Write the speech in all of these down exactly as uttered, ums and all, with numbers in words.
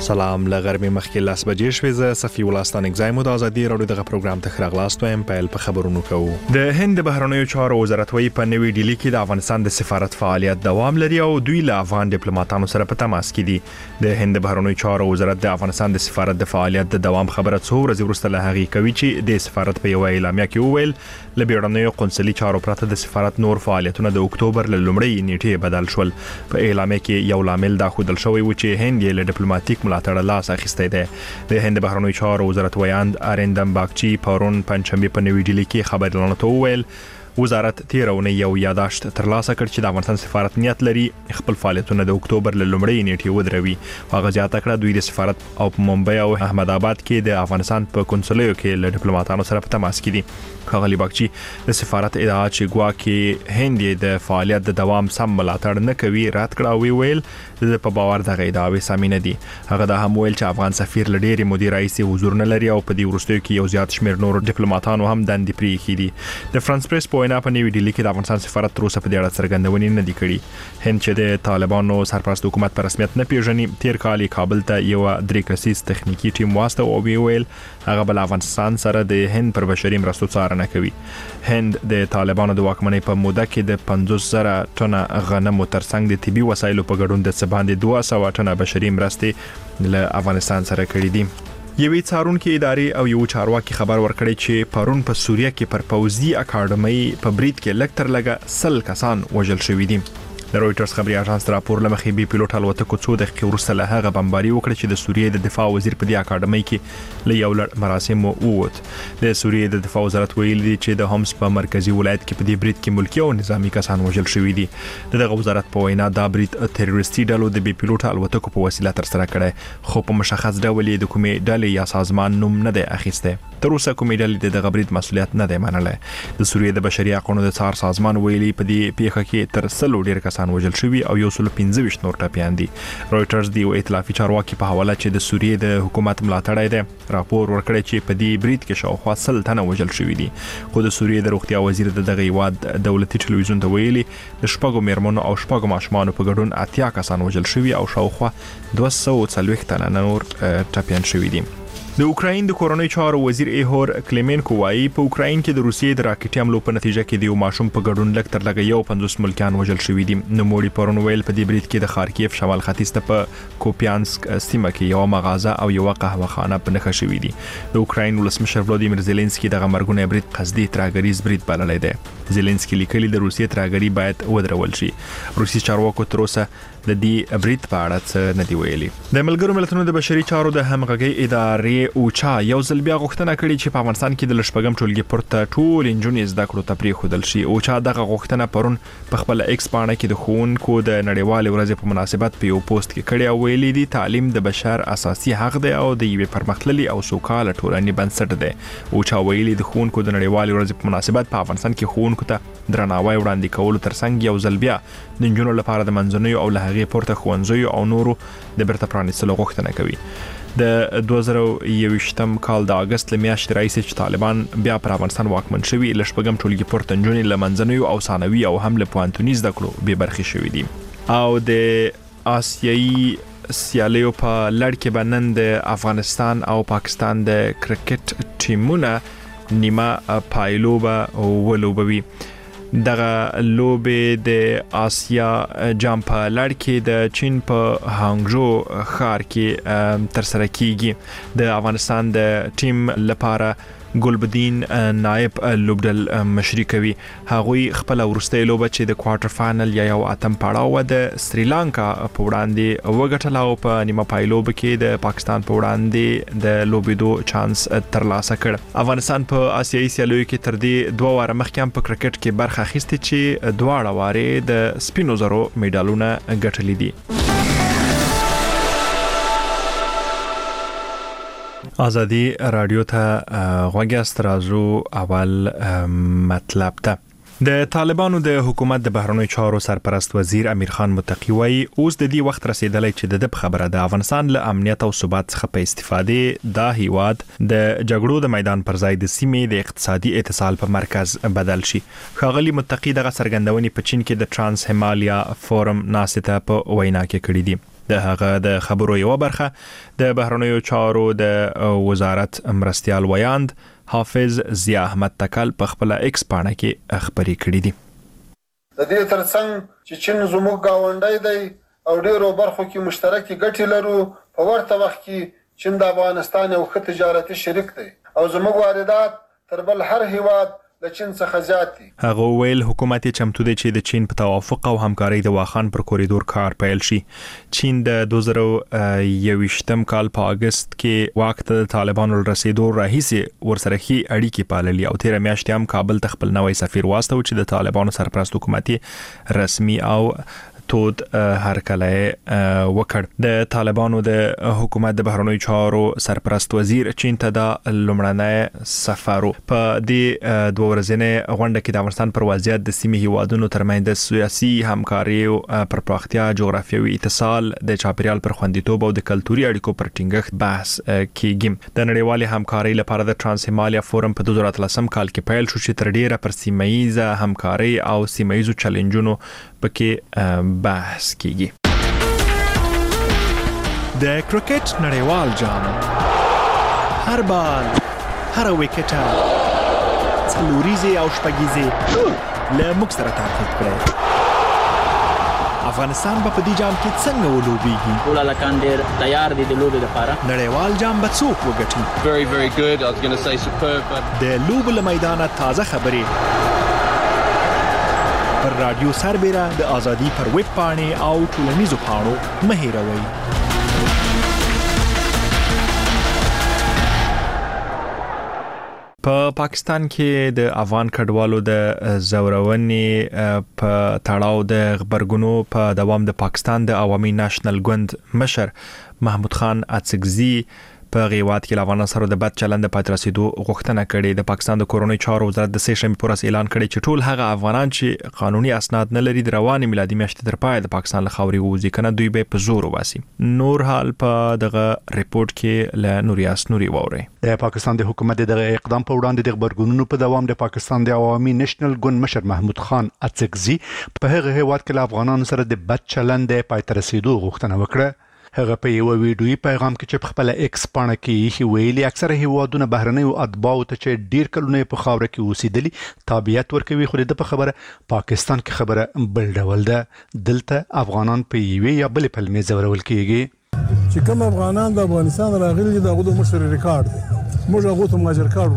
سلام لغرمې مخکې لاس بجې شوې زه صفي ولستان اگزایم د ازادي راډیو دغه پروګرام ته خراغلاست وایم. پیل په خبرونو کوو. د هند بهرنیو چارو وزارت وایي په نوې ډیلی کې د افغانستان د سفارت فعالیت دوام لري او دوی له افغان ډیپلوماټانو سره په تماس کې دي. د هند بهرنیو چارو وزارت د افغانستان د سفارت د فعالیت د دوام خبره څو ورځې وروسته له هغې کوي چې د سفارت په یو اعلامیه کې وویل له بیړنیو قونسلي چارو پرته د سفارت نور فعالیتونه د اکتوبر له لومړۍ نیټې بدل شول. په اعلامیه کې یو لامل دا ښودل شوی و چې هند یې له ډیپلوماټیک ملاتړ لاس اخیستی دی. د هند بهرنیو چارو وزارت ویاند آریندم باگچی پرون پنځشنبه په نوې ډیلی کې خبرونه ته وویل وزارت تیرونه یو یاداشت ترلاسه کړ چې د افغانستان سفارت نیت لري خپل فعالیتونه د اکتوبر له لومړۍ نیټې ودروي. هغه زیاته کړه دوی د سفارت او په ممبئی او احمد آباد کې د افغانستان په کنسولیو کې له ډیپلوماټانو سره په تماس کې دي. ښاغلي باگچی د سفارت ادعا چې ګواکې هند د فعالیت د دوام سم ملاتړ نه کوي رد کړه او ویل د په باور دغه ادعاوې سمې نه دي. هغه دا هم ویل چې افغان سفیر له ډېرې مودې راهیسې حضور نه لري او په دې وروستیو کې یو زیات شمېر نور ډیپلوماټانو هم دندې پرېښي دي. د فرانس پریس په وینا په نوې ډیلی کې د افغانستان سفارت تر اوسه په دې اړه څرګندونې نه دي کړي. هند چې د طالبانو سرپرست حکومت په رسمیت نه پیژني تیر کال کابل ته یو درې کسیز تخنیکی ټیم واستو او ویل هغه بل افغانستان سره د هند پر بشري مرستو څارنه کوي. هند د طالبانو د واکمنۍ په موده کې د پنځوس زره ټنه غنمو ترڅنګ د طبي وسایلو په ګډون د څه باندې دوه سوه ټنه بشري مرستې له افغانستان سره کړې دي. یوې څارونکو ادارې او یو چارواکي خبر ورکړی چې پرون په سوریه کې پر پوځي اکاډمۍ په برید کې لږ تر لږه سل کسان وژل شوي دي. د رويټرز خبري اژانس راپور لمخې بي پیلوټ الوتکو څو دقیقې وروسته له هغه بمباري وکړه چې د سوریې د دفاع وزیر په دې اکاډمۍ کې له یو لړ مراسمو ووت. د سوریې د دفاع وزارت ویلي دي چې د هومس په مرکزی ولایت کې په دې برید کې ملکی او نظامی کسان وژل شوي دي. دغه وزارت په وینا دا برید تروریستي ډلو د بي پیلوټ الوتکو په وسیله تر سره کړی خو په مشخص ډول د کومې ډلې یا سازمان نوم نه دی اخیسته. تر اوسه کومې ډلې د دغه برید مسؤلیت نه دی منلی. د سوریې د بشري حقوقو د څار سازمان ویلي په دې پیښه کې تر سلو ډیر کسان وژل شوي او یو سل پنځه ویشت نور ټپیان دي. رويټرز دی یو ائتلافي چارواکي په حواله چې د سوریې د حکومت ملاتړی دی راپور ورکړی چې په دې برید کې شاوخوا سل تنه وژل شوي دي. خو د سوریې د روغتیا وزیر د دغه هیواد دولتي ټلویزیون ته ویلي د شپږو میرمنو او شپږو ماشومانو په ګډون اتیا کسان وژل شوي او شاوخوا دوه سوه څلوېښت تنه نور ټپیان شوي دي. د اوکراین د کورونی چارو وزیر ایهور کلیمنکو وايي په اوکراین کې د روسیې د راکټي حملو په نتیجه کې د یو ماشوم په ګډون لږ تر لږه یو پنځوس ملکیان وژل شوي دي. نوموړي پرون ویل په دې برید کې د خارکیف شمال ختیځ ته په کوپیانسک سیمه کې یو مغازه او یو قهوه خانه په نښه شوي دي. د اوکراین ولسمشر ولادیمیر زيلنسکي دغه مرګونه برید قصدي ترهګریز برید بللی دی. زيلنسکي لیکلي د روسیې ترهګري باید ودرول شي. روسي چارواکو تر اوسه د دې برید په اړه څه نه دی ویلي. د ملګرو ملتونو د بشري چارو د همغږي ادارې اوچا یو ځل بیا غوښتنه کړې چې په افغانستان کې د لشپږم ټولګي پورته ټول انجونې زده کړو ته پرېښودل شي. اوچا دغه غوښتنه پرون په خپل ایکس پاڼه کې د ښوونکو د نړیوالې ورځې په مناسبت په یو پوسټ کې کړی او ویلي دي تعلیم د بشر اساسي حق دی او د یوې پرمختللې او سوکاله ټولنې بنسټ دی. اوچا ویلي د ښوونکو د نړیوالې ورځې په مناسبت په افغانستان کې ښوونکو ته درناوی وړاندې کولو ترڅنګ یو ځل بیا د انجونو لپاره د منځنیو او له هغې پورته ښوونځیو او نورو د بیرته پرانیستلو غوښتنه کوي. د دوه زره یوویشتم کال د اگست له میاشتې راهیسې چې طالبان بیا پر افغانستان واکمن شوي له شپږم ټولګي پورته نجونې له منځنیو او ثانوي او هم له پوهنتوني زده کړو بې برخې شوي دي. او د آسیایي سیالیو په لړ کې به نن د افغانستان او پاکستان د کرکټ ټیمونه نیمه پایلوبه ولوبوي. دغه لوبې د آسیا جام په لړ کې د چین په هانګژو ښار کې تر سره کیږي. د افغانستان د ټیم لپاره ګلبدین نائب لوبډل مشري کوي. هغوی خپل وروستۍ لوبه چې د کوارټر فائنل یا یو اتم پړاو د سریلانکا په وړاندې وګټله او په نیمه پای لوبه کې د پاکستان په وړاندې د لوبېدو چانس ترلاسه کړ. افغانستان په آسیایي سیالیو کې تر دې دوه واره مخکې هم په کرکټ کې برخه اخیستې چې دواړه وارې د سپینو زرو میډالونه ګټلي دي. ازادي رادیو ته غوږی راځو. اول مطلب ته د طالبانو د حکومت د بهرنیو چارو سرپرست وزیر امیر خان متقی وايي اوس د دې وخت رسیدلی چې د خبره د افغانستان له امنیت او ثبات څخه په استفاده دا هیواد د جګړو د میدان پر ځای د سیمې د اقتصادي اتصال په مرکز بدل شي. ښاغلي متقی دغه څرګندونې په چین کې د ترانس همالیا فورم ناسته په وینا کې کړې دي. د هغه د خبرو یو برخه د بهرنیو چارو د وزارت مرستيال ویاند حافظ ضیا احمد تکل په خپل ایکس پاڼه کې خبري کړې دي. د دې ترڅنګ چې چین زموږ گاونډی دی او ډیرو برخو کې مشترکې ګټې لرو، په ورته وخت کې چین د افغانستان یو ښه تجارتي شریک دی او زموږ واردات تر بل هر هیواد د چین څخه زیات دي. هغه ویل حکومت چمتو دی چې د چین په توافق او همکارۍ د واخان پر کوریدور کار پیل شي. چین د دوه زره یوویشتم کال په اگست کې واک ته د طالبانو رسیدو راهیسې ورسره خي اړیکې پاللې او تیر میاشتې هم کابل ته خپل نوی سفیر واستو چې د طالبانو سرپرست حکومتي رسمي او تود هرکله وکړ. د طالبانو د حکومت د بهرنیو چارو سرپرست وزیر چین ته د لومړنۍ سفر په دې دوه ورځې غونډه کې د افغانستان پر وضعیت د سیمې هیوادونو ترمنځ د سیاسي همکاري او پر پراختیا، جغرافیوي اتصال، د چاپیریال پر خوندیتوب او د کلتوري اړیکو پر ټینګښت بحث کیږي. د نړیوالې همکارۍ لپاره د ترانس هیمالیا فورم په دوه زره اتلسم کال کې پیل شو چې تر ډیره پر سیمه‌ایزه همکاري او سیمه‌ایزو چیلنجونو پکې بحث کیږي. د کرکټ نړیوال جام هر بال، هر وکټه، څلوریزه او شپږیزه له موږ سره تعقیب کړئ. افغانستان په دې جام کې څنګه ولوبېږي؟ ټول لکان ډېر تیار دي د لوبې لپاره. نړیوال جام به څوک وګټي؟ Very very good. I was going to say superb. But... د لوبو له میدانه تازه خبرې پر رادیو سربېره د ازادي پر ویب پاڼې او ټولنیزو پاڼو مه هېروئ. په پاکستان کې د افغان کډوالو د زورونې په تړاو د خبرګونو په دوام د پاکستان د عوامي نېشنل ګوند مشر محمود خان اڅکزي په غیوات کې افغانانو سره د بد چلند په ترسیدو غوښتنه کړې. د پاکستان د کورونی چارو وزارت د سه شنبه پر اعلان کړی چې ټول هغه افغانان چې قانوني اسناد نه لري د رواني میلادي میاشتې تر پای د پاکستان له خاورې ووځي کنه دوی به په زور وباسي. نور حال په دغه ریپورت کې له نوریاس نوري ووري. د پاکستان د حکومت دغه اقدام په وړاندې د خبرګونونو په دوام د پاکستان د عوامي نېشنل ګوند مشر محمود خان اڅکزي په هغه هیواد کې له افغانانو سره د بد چلند په ترسیدو غوښتنه وکړه. هغه په یو ویډیوي پیغام کې چې په خپل ایکس پاڼه کې یې ویلي اکثره هیوادونه بهرنیو اتباعو ته چې ډیر کلونه په خاوره کې اوسېدلي تابعیت ورکوي، خو د په خبره پاکستان کې خبره بل ډول ده. دلته افغانان په یوې یا بلې پلمې ځورول کېږي. چې کوم افغانان د افغانستان راغلي دي دغه د مشر ریکارډ دی، موږ هغه ته ماجر کارت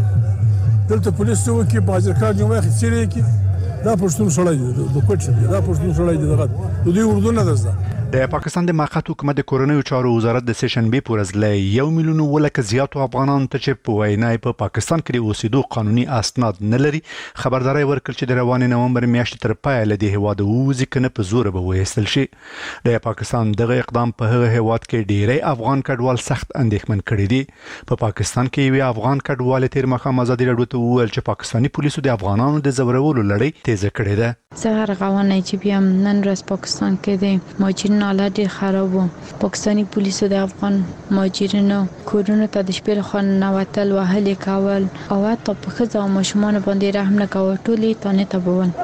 ورکړی. دلته پولیس ته وکي ماجر کارت یو وخت چیرې کی دا پښتون سړی دی، د کوټ دی، دا پښتون سړی دی، دغه د دې اردو نه ده. د پاکستان د موقت حکومت د کورنیو چارو وزارت د سه شنبه پر ورځ له یو میلیون ولکه زیاتو افغانانو ته چې په وینای په پاکستان کې د اوسېدو قانوني اسناد نه لري خبرداري ورکړ چې د روانې نومبر میاشتې تر پای له د هیواد ووځي کنه په زور به وېستل شي. د پاکستان دغه اقدام په هغه هیواد کې ډیری افغان کډوال سخت اندېښمن کړي دي. په پاکستان کې یو افغان کډوال تیر مخه آزادي راډیو ته وویل چې پاکستاني پولیسو د افغانانو د زورولو لړۍ تیزه کړې ده. زه رغونه چې بیا نن ورځ پاکستان کې د مهاجرینو حالت ډېر خراب و. پاکستاني پولیسو د افغان مهاجرینو کورونو ته د شپې لخوا ننوتل، وهلې کول او حتی په ښځو او ماشومانو باندې رحم نه کول، ټولې تانې تبول.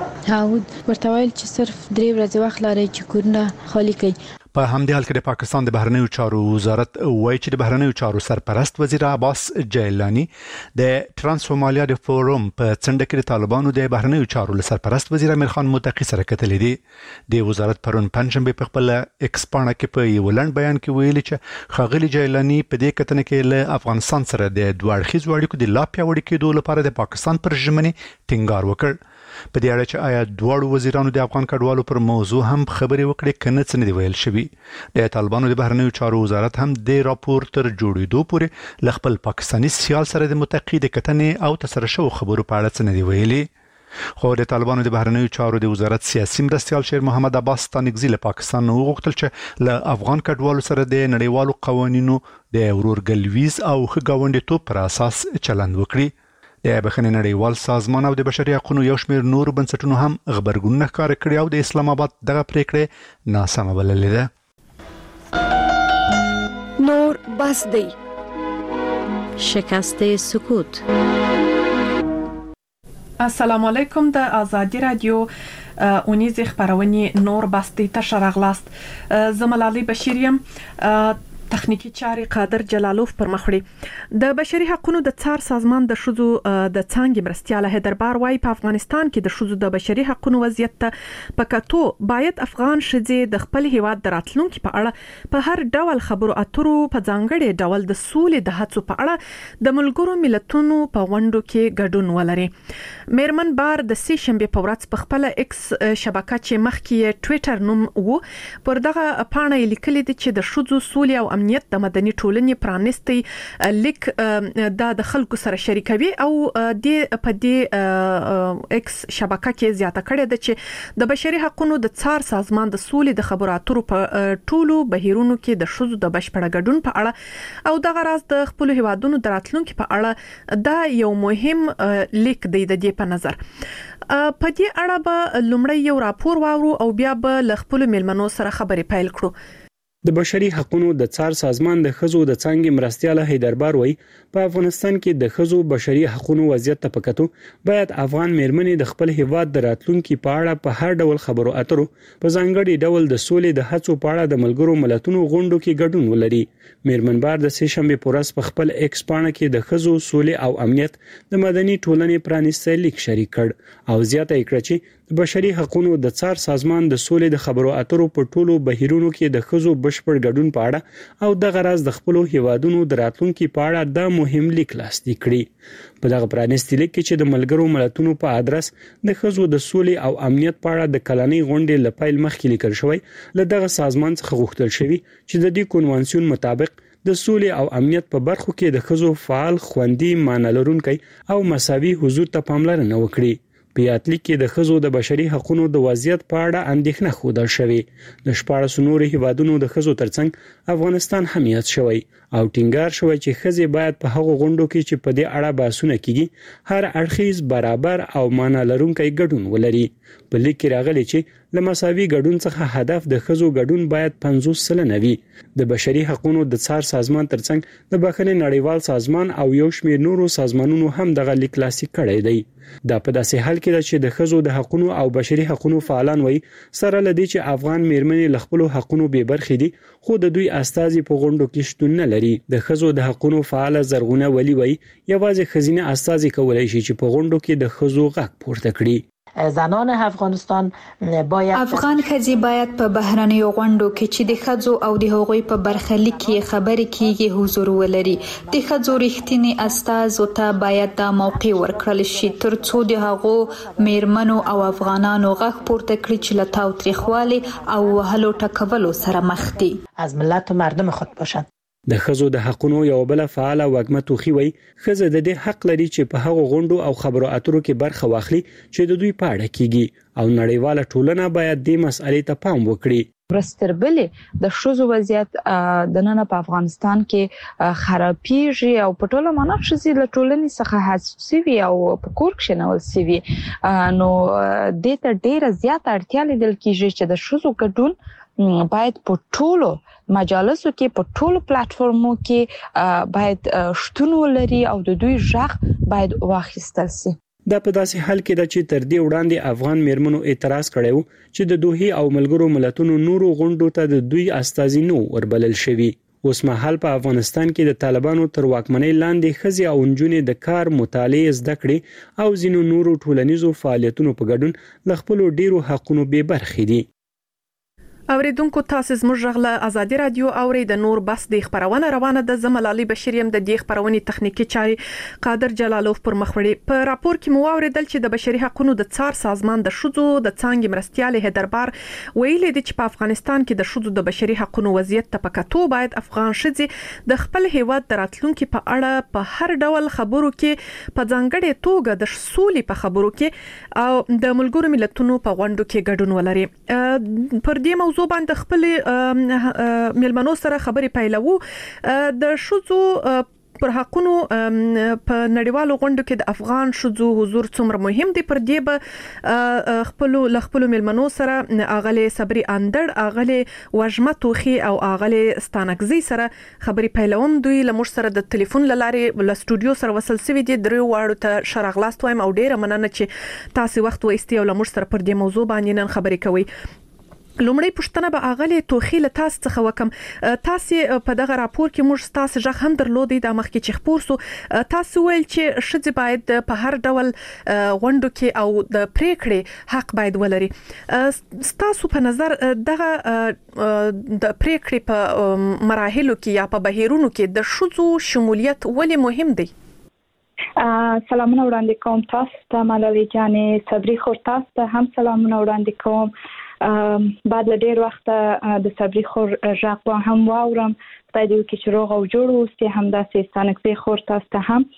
او ورته ویل چې صرف درې ورځې وخت لري چې کورونه خالی کړي. په همدې حال کې د پاکستان د بهرنیو چارو وزارت وایي چې د بهرنیو چارو سرپرست وزیر عباس جیلانی د ترانس هیمالیا د فورم په څنډه کې د طالبانو د بهرنیو چارو سرپرست وزیر امیر خان متقی سره کتلې دي. د وزارت پرون پنځمبه په خپل ایکس پاڼه کې په یو لنډ بیان کې ویلي چې خاغلی جیلانی په دې کتنه کې له افغانستان سره د دوه اړخیزو اړیکو د لا پیاوړي کېدو لپاره د پاکستان پر ژمنې ټینګار وکړ. په دې اړه چې آیا دواړو وزیرانو د افغان کډوالو پر موضوع هم خبرې وکړې کنه څه نه دی ویل شوی. د طالبانو د بهرنیو چارو وزارت هم د راپور تر جوړېدو پورې ل خپل پاکستاني سیال سره د متقی د کتنې او تسره شو خبرو په اړه څه نه دی ویلي. خو د طالبانو د بهرنیو چارو د وزارت سیاسي مرستيال شیر محمد عباس ستانکزي له پاکستان وغوښتل چې له افغان کډوالو سره د نړیوالو قوانینو د ورورګلویز او ښه ګاونډیتوب پر اساس چلند وکړي. د بخښنې نړیوال سازمان او د بشري حقوقو یو شمېر نور بنسټونو هم خبرګون ښکار کړی او د اسلام آباد دغه پریکړه ناسمه بللې ده. نور بس دی. شکست سکوت. السلام علیکم. د آزادی رادیو اونیز خبرونه نور باستی تشرغلاست زملالی بشیریم تخنیکی چاري قادر جلالوف پر مخړي. د بشري حقوقو د څار سازمان د شذو د څنګه مرستياله هدربار وايي په افغانستان کې د شذو د بشري حقوقو وضعیت ته پکاتو باید افغان شذې د خپل هیواد دراتلونکو په اړه په هر ډول خبرو اترو په ځانګړي ډول د سولې د هڅو په اړه د ملګرو ملتونو په وندو کې ګډون ولري. میرمن بار د سې شنبه په ورځ په خپل ایکس شبکه چې مخکې ټوئیټر نوم وو پر دغه پاڼه لیکلي دي چې د شذو سولې او امنیت د مدني ټولنې پرانستي لیک د خلکو سره شریکوي او د په دې ایکس شبکه کې زیاته کړې ده چې د بشري حقوقو د څار سازمان د سولې د خبرو اترو په ټولو بهیرونو کې د شذو د بشپړ ګډون په اړه او دغه راز د خپل هیوادونو دراتلونکو په اړه دا یو مهم لیک دی د دې په نظر. په دې اړه به لومړی یو راپور واورو او بیا به ل خپل ملمنو سره خبرې پیل کړو. د بشري حقوقو د څار سازمان د خزو د څنګه مرستياله هیدربار وای په افغانستان کې د خزو بشري حقوقو وضعیت ته پکاتو باید افغان میرمنې د خپل هیواد د راتلونکو په اړه په هر ډول خبرو اترو په ځانګړي ډول د سولې د هڅو په اړه د ملګرو ملتونو غونډو کې ګډون ولري. میرمن بار د سې شنبه پورس په خپل ایکس پاڼه کې د خزو سولې او امنیت د مدني ټولنې پرانیستي لیک شریک کړ او زیاته کړه چې د بشري حقوقو د څار سازمان د سولې د خبرو اترو په ټولو بهیرونو کې د خزو بشپړ ګډون په اړه او د غرض د خپل هیوادونو د راتلونکو په اړه د مهم لیک لاسلیک کړي. په دغه پرانیستي لیک کې چې د ملګرو ملتونو په ادرس د خزو د سولې او امنیت په اړه د کلنۍ غونډې لپاره مخکې لیکل شوی له دغه سازمان څخه غوښتل شوی چې د دې کنوانسیون مطابق د سولې او امنیت په برخو کې د خزو فعال خوندي معنی لرونکي او مساوي حضور ته پاملرنه وکړي. په یاتلیک کې د خزو د بشري حقوقو د وضعیت په اړه اندېښنه خوده شوې. د شپږ نورو هیوادونو د خزو ترڅنګ افغانستان هم یاد شوی او ټینګار شوی چې خزې باید په هغو غونډو کې چې په دې اړه بحثونه کیږي هر اړخیز برابر او معنی لرونکي ګډون ولري. په لیک کې راغلي چې لمساوي ګډون څخه هدف د خزو ګډون باید پنځوس سلنه وي. د بشري حقوقو د څار سازمان ترڅنګ د بخښنې نړیوال سازمان او یو شمېر نورو سازمانونو هم دغه لیک لاسلیک کړی دی. دا په داسې حال کې ده چې د خزو د حقوقو او بشري حقوقو فعالان وایي سره لدی چې افغان میرمنې له خپل حقوقو به برخې دي خو د دوی استازي په غونډو کې شتون نه لري. د خزو د حقوقو فعال زرغونه ولی وایي یوازې خزینه استازي کولای شي چې په غونډو کې د خزو غږ پورته کړي. زنان افغانستان باید افغان خزي باید په بهرنیو غونډو کې چې د خزو او د هغوی په برخلیک کې خبرې کیږي حضور ولري. د خزو رښتینی استازو ته باید د موقع ورکړل شي ترڅو د هغو میرمنو او افغانانو غږ پورته کړي چې له تاوتریخوالي او وهلو ټکولو سره مخ دي. از ملت و مردم خود باشند. د خزو د حقوقو یو بل فعال وګمه توخی وای خزه د دې حق لري چې په هغو غونډو او خبرو اترو کې برخه واخلي چې د دوی په اړه کیږي او نړیواله ټولنه باید دې مسئلې ته پام وکړي. برستربلې د شوزو وضعیت د نن په افغانستان کې خرابېږي او په ټوله معنا شزي له ټولنې څخه حساسي وي او په کور کې نو سوي نو د ته ډیره زیات اړتیا لیدل کیږي چې د شوزو ګډون باید په ټولو مجالسو کې په ټولو پلیټفارمو کې باید شتون ولري او د دوی ځخ باید واخیستل شي. دا په داسې حال کې ده چې تر دې وړاندې افغان میرمنو اعتراض کړی چې د دوحې او ملګرو ملتونو نورو غونډو ته د دوی استازي نو وربلل شوی. اوس مهال په افغانستان کې د طالبانو تر واکمنۍ لاندې خزي او نجونې د کار مطالعه زده کړې او ځینو نورو ټولنیزو فعالیتونو په ګډون ل خپل ډیرو حقونو به برخې دي. اوریدونکو تاسو زموږ غږ آزادي رادیو اوري د نور بس د خبرونه روانه د زملالي بشریم د دې خبرونې تخنیکی چاري قادر جلالوف پر مخوړي. په راپور کې مو اوریدل چې د بشري حقوقو د څار سازمان د شذو د څنګه مرستياله هدربار ویلي دي چې په افغانستان کې د شذو د بشري حقوقو وضعیت ته پکاتو باید افغان شذې د خپل هیواد دراتلونکو په اړه په هر ډول خبرو کې په ځانګړي توګه د سولې په خبرو کې او د ملګرو ملتونو په غونډو کې ګډون ولري. پر دې موضوع باندې خپل ملمنو سره خبرې پیلوو. د شذو پر حقونو په نړیوالو غونډو کې د افغان شذو حضور څومره مهم دی پر دې به خپل ل خپل ملمنو سره اغله صبري اندړ اغله وجمه توخي او اغله ستانکزي سره خبري پیلوم دوی لمر سره د ټلیفون لارې ل استودیو سره وصل سوي دي درو واړو ته شرغلاست وایم او ډیره مننه چې تاسو وخت وایستي او لمر سره پر دې موضوع باندې نن خبري کوي. لومړی پښتنه به اغله توخي له تاسو څخه وکم. تاسو په دغه راپور کې موږ تاسو ځخ هم درلودي د مخکې چې خبر سو تاسو ویل چې شذ باید په هر ډول غونډو کې او د پریکړې حق باید ولري. تاسو په نظر دغه د پریکړې په مراحلو کې یا په بهیرونو کې د شذو شمولیت ولې مهم دی؟ سلامونه وړاندې کوم تاسو ته ملالۍ جانې صبري خور تاسو ته هم سلامونه وړاندې کوم. بعد له ډیر وخت د صبري خور ژغ هم واورم خدای دې وکړي چې روغ او جوړ اوسئ هم داسې ستانکزي خور تاسو ته هم.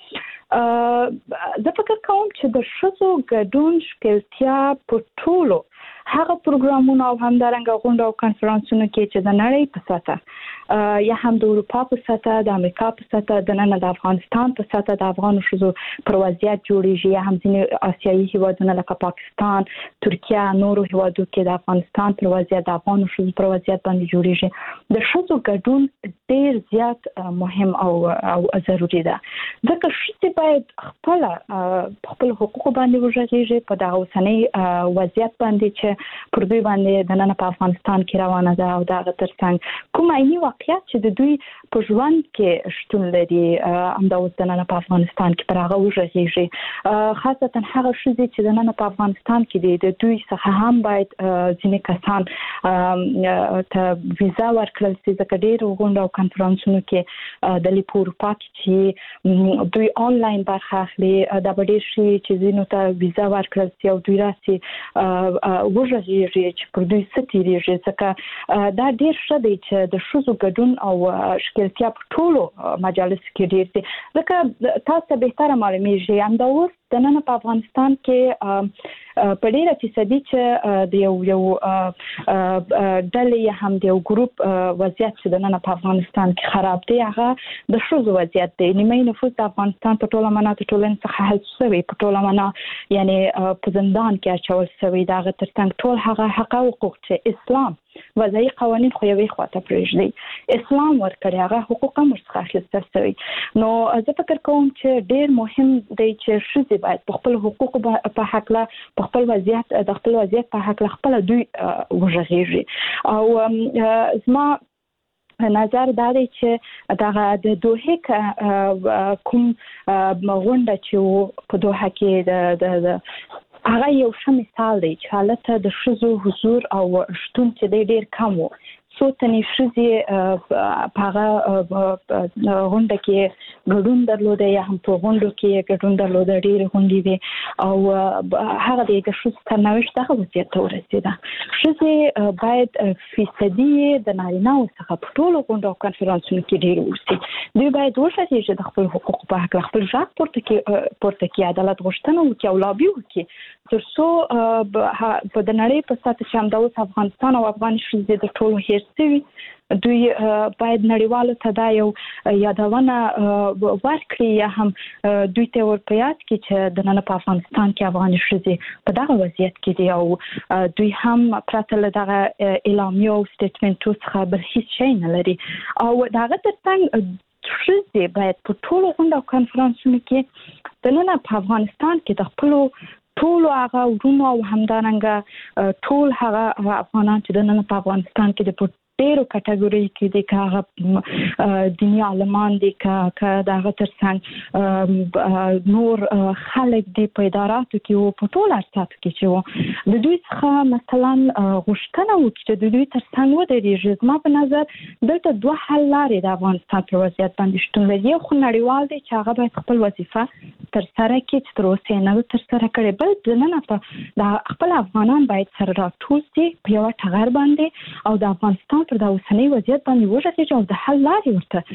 زه فکر کوم چې د ښځو ګډون ښکېلتیا په ټولو هغه پروګرامونو او همدارنګه غونډو او کنفرانسونو کې چې د نړۍ په سطحه یا هم د اروپا په سطحه د امریکا په سطحه د نن د افغانستان په سطحه د افغان ښځو پر وضعیت جوړیږي یا هم ځینې آسیایي هیوادونه لکه پاکستان ترکیه نورو هیوادو کې د افغانستان پر وضعیت د افغان ښځو پر وضعیت باندې جوړیږي. د ښځو ګډون ډیر زیات مهم او او ضروری ده ځکه ښځې باید خپل خپل حقوق باندې وژغېږي په دغه اوسنۍ وضعیت باندې چې پر دوی باندې د نن په افغانستان کې روانه ده او دغه ترڅنګ کوم عیني واقعیت چې د دوی په ژوند کې شتون لري همدا اوس د نن په افغانستان کې پر هغه وژغېږي. خاصتا هغه ښځې چې د نن په افغانستان کې دي د دوی څخه هم باید ځینې کسان ته ویزا ورکړل شي ځکه ډېر غونډو او کنفرانسونو کې د لیپو اروپا کې چې دوی آنلاین برخه اخلي دا به ډېر شي چې ځینو ته ویزا ورکړل شي او دوی راسي وژغېږي چې پر دوی څه تېرېږي ځکه دا ډېر ښه دی چې د ښځو ګډون او ښکېلتیا په ټولو مجالسو کې ډېر دي ځکه تاسو ته بهتره معلومیږي همدا اوس د نن په افغانستان کې په ډیره فیصدي چې د یو یو ډلې یا هم د یو ګروپ وضعیت چې د نن په افغانستان کې خراب دی هغه د ښځو وضعیت دی. نیمه نفوس د افغانستان په ټوله معنا د ټولنې څخه حذف شوی په ټوله معنا یعنی په زندان کې اچول شوی دغه ترڅنګ ټول هغه حق او حقوق چې اسلام وضعي قوانين خو یوې خواته پرېږدي اسلام ورکړي هغه حقوق هم ورڅخه اخیستل شوی. نو زه فکر کوم چې ډیر مهم دی چې ښځې باید په خپل حقوق په حق لا په خپل وضعیت د خپل وضعیت په حق لا خپل دوی وژغېږي. او زما نظر دا دی چې دغه د دوحه کوم غونډه چې په دوحه کې د هغه یو ښه مثال دی چې حالت د ښځو حضور او شتون چې ډېر کم و څو تنې ښځې په هغه غونډه کې ګډون درلوده یا هم په غونډو کې ګډون درلوده ډېرې غونډې وې او هغه د ښځو سرنوشت دغه وضعیت ته ورسېده. ښځې باید فیصدي د نارینه‌و څخه په ټولو غونډو او کنفرانسونو کې ډېر اوسي. دوی باید وښودي چې د خپل حقوقو په هکله خپل غږ پورته کړي عدالت غوښتنه وکړي او لابي وکړي تر څو په د نړۍ په سطحه چې همدا اوس افغانستان او افغان ښځې د ټولو هېر شوي دوی باید نړیوالو ته دا یو یادونه ورکړي یا هم دوی ته ورپه یاد کړي چې د نن په افغانستان کې افغاني ښځې په دغه وضعیت کې دي او دوی هم پرته له دغه اعلامیو او سټیټمنټو څخه بل هیڅ شی نه لري. او د هغه ترڅنګ ښځې باید په ټولو غونډو او کنفرانسونو کې د نن په افغانستان کې د خپلو ټول هغه ورونو او همدارنګه ټول هغه افغانان چې د نن په افغانستان کې د ډېرو کټګوري کې د هغه دیني عالمان دي که دغه ترڅنګ نور خلک دي په اداراتو کې او په ټول ارتباط کې چې وو د دوی څخه مثلا غوښتنه وکړي چې د دوی ترڅنګ ودرېږي. زما په نظر دلته دوه حل لارې د افغانستان په وضعیت باندې شتون لري. یو خو نړیوال دی چې هغه باید خپل وظیفه تر سره کې چې تر اوسه نه تر سره کړي، بل ځنه په د خپل افغانان باید سره راټول شي په یو ټغر باندې او د افغانستان پر د اوسنۍ وضعیت باندې ورسېږي او د حل لارې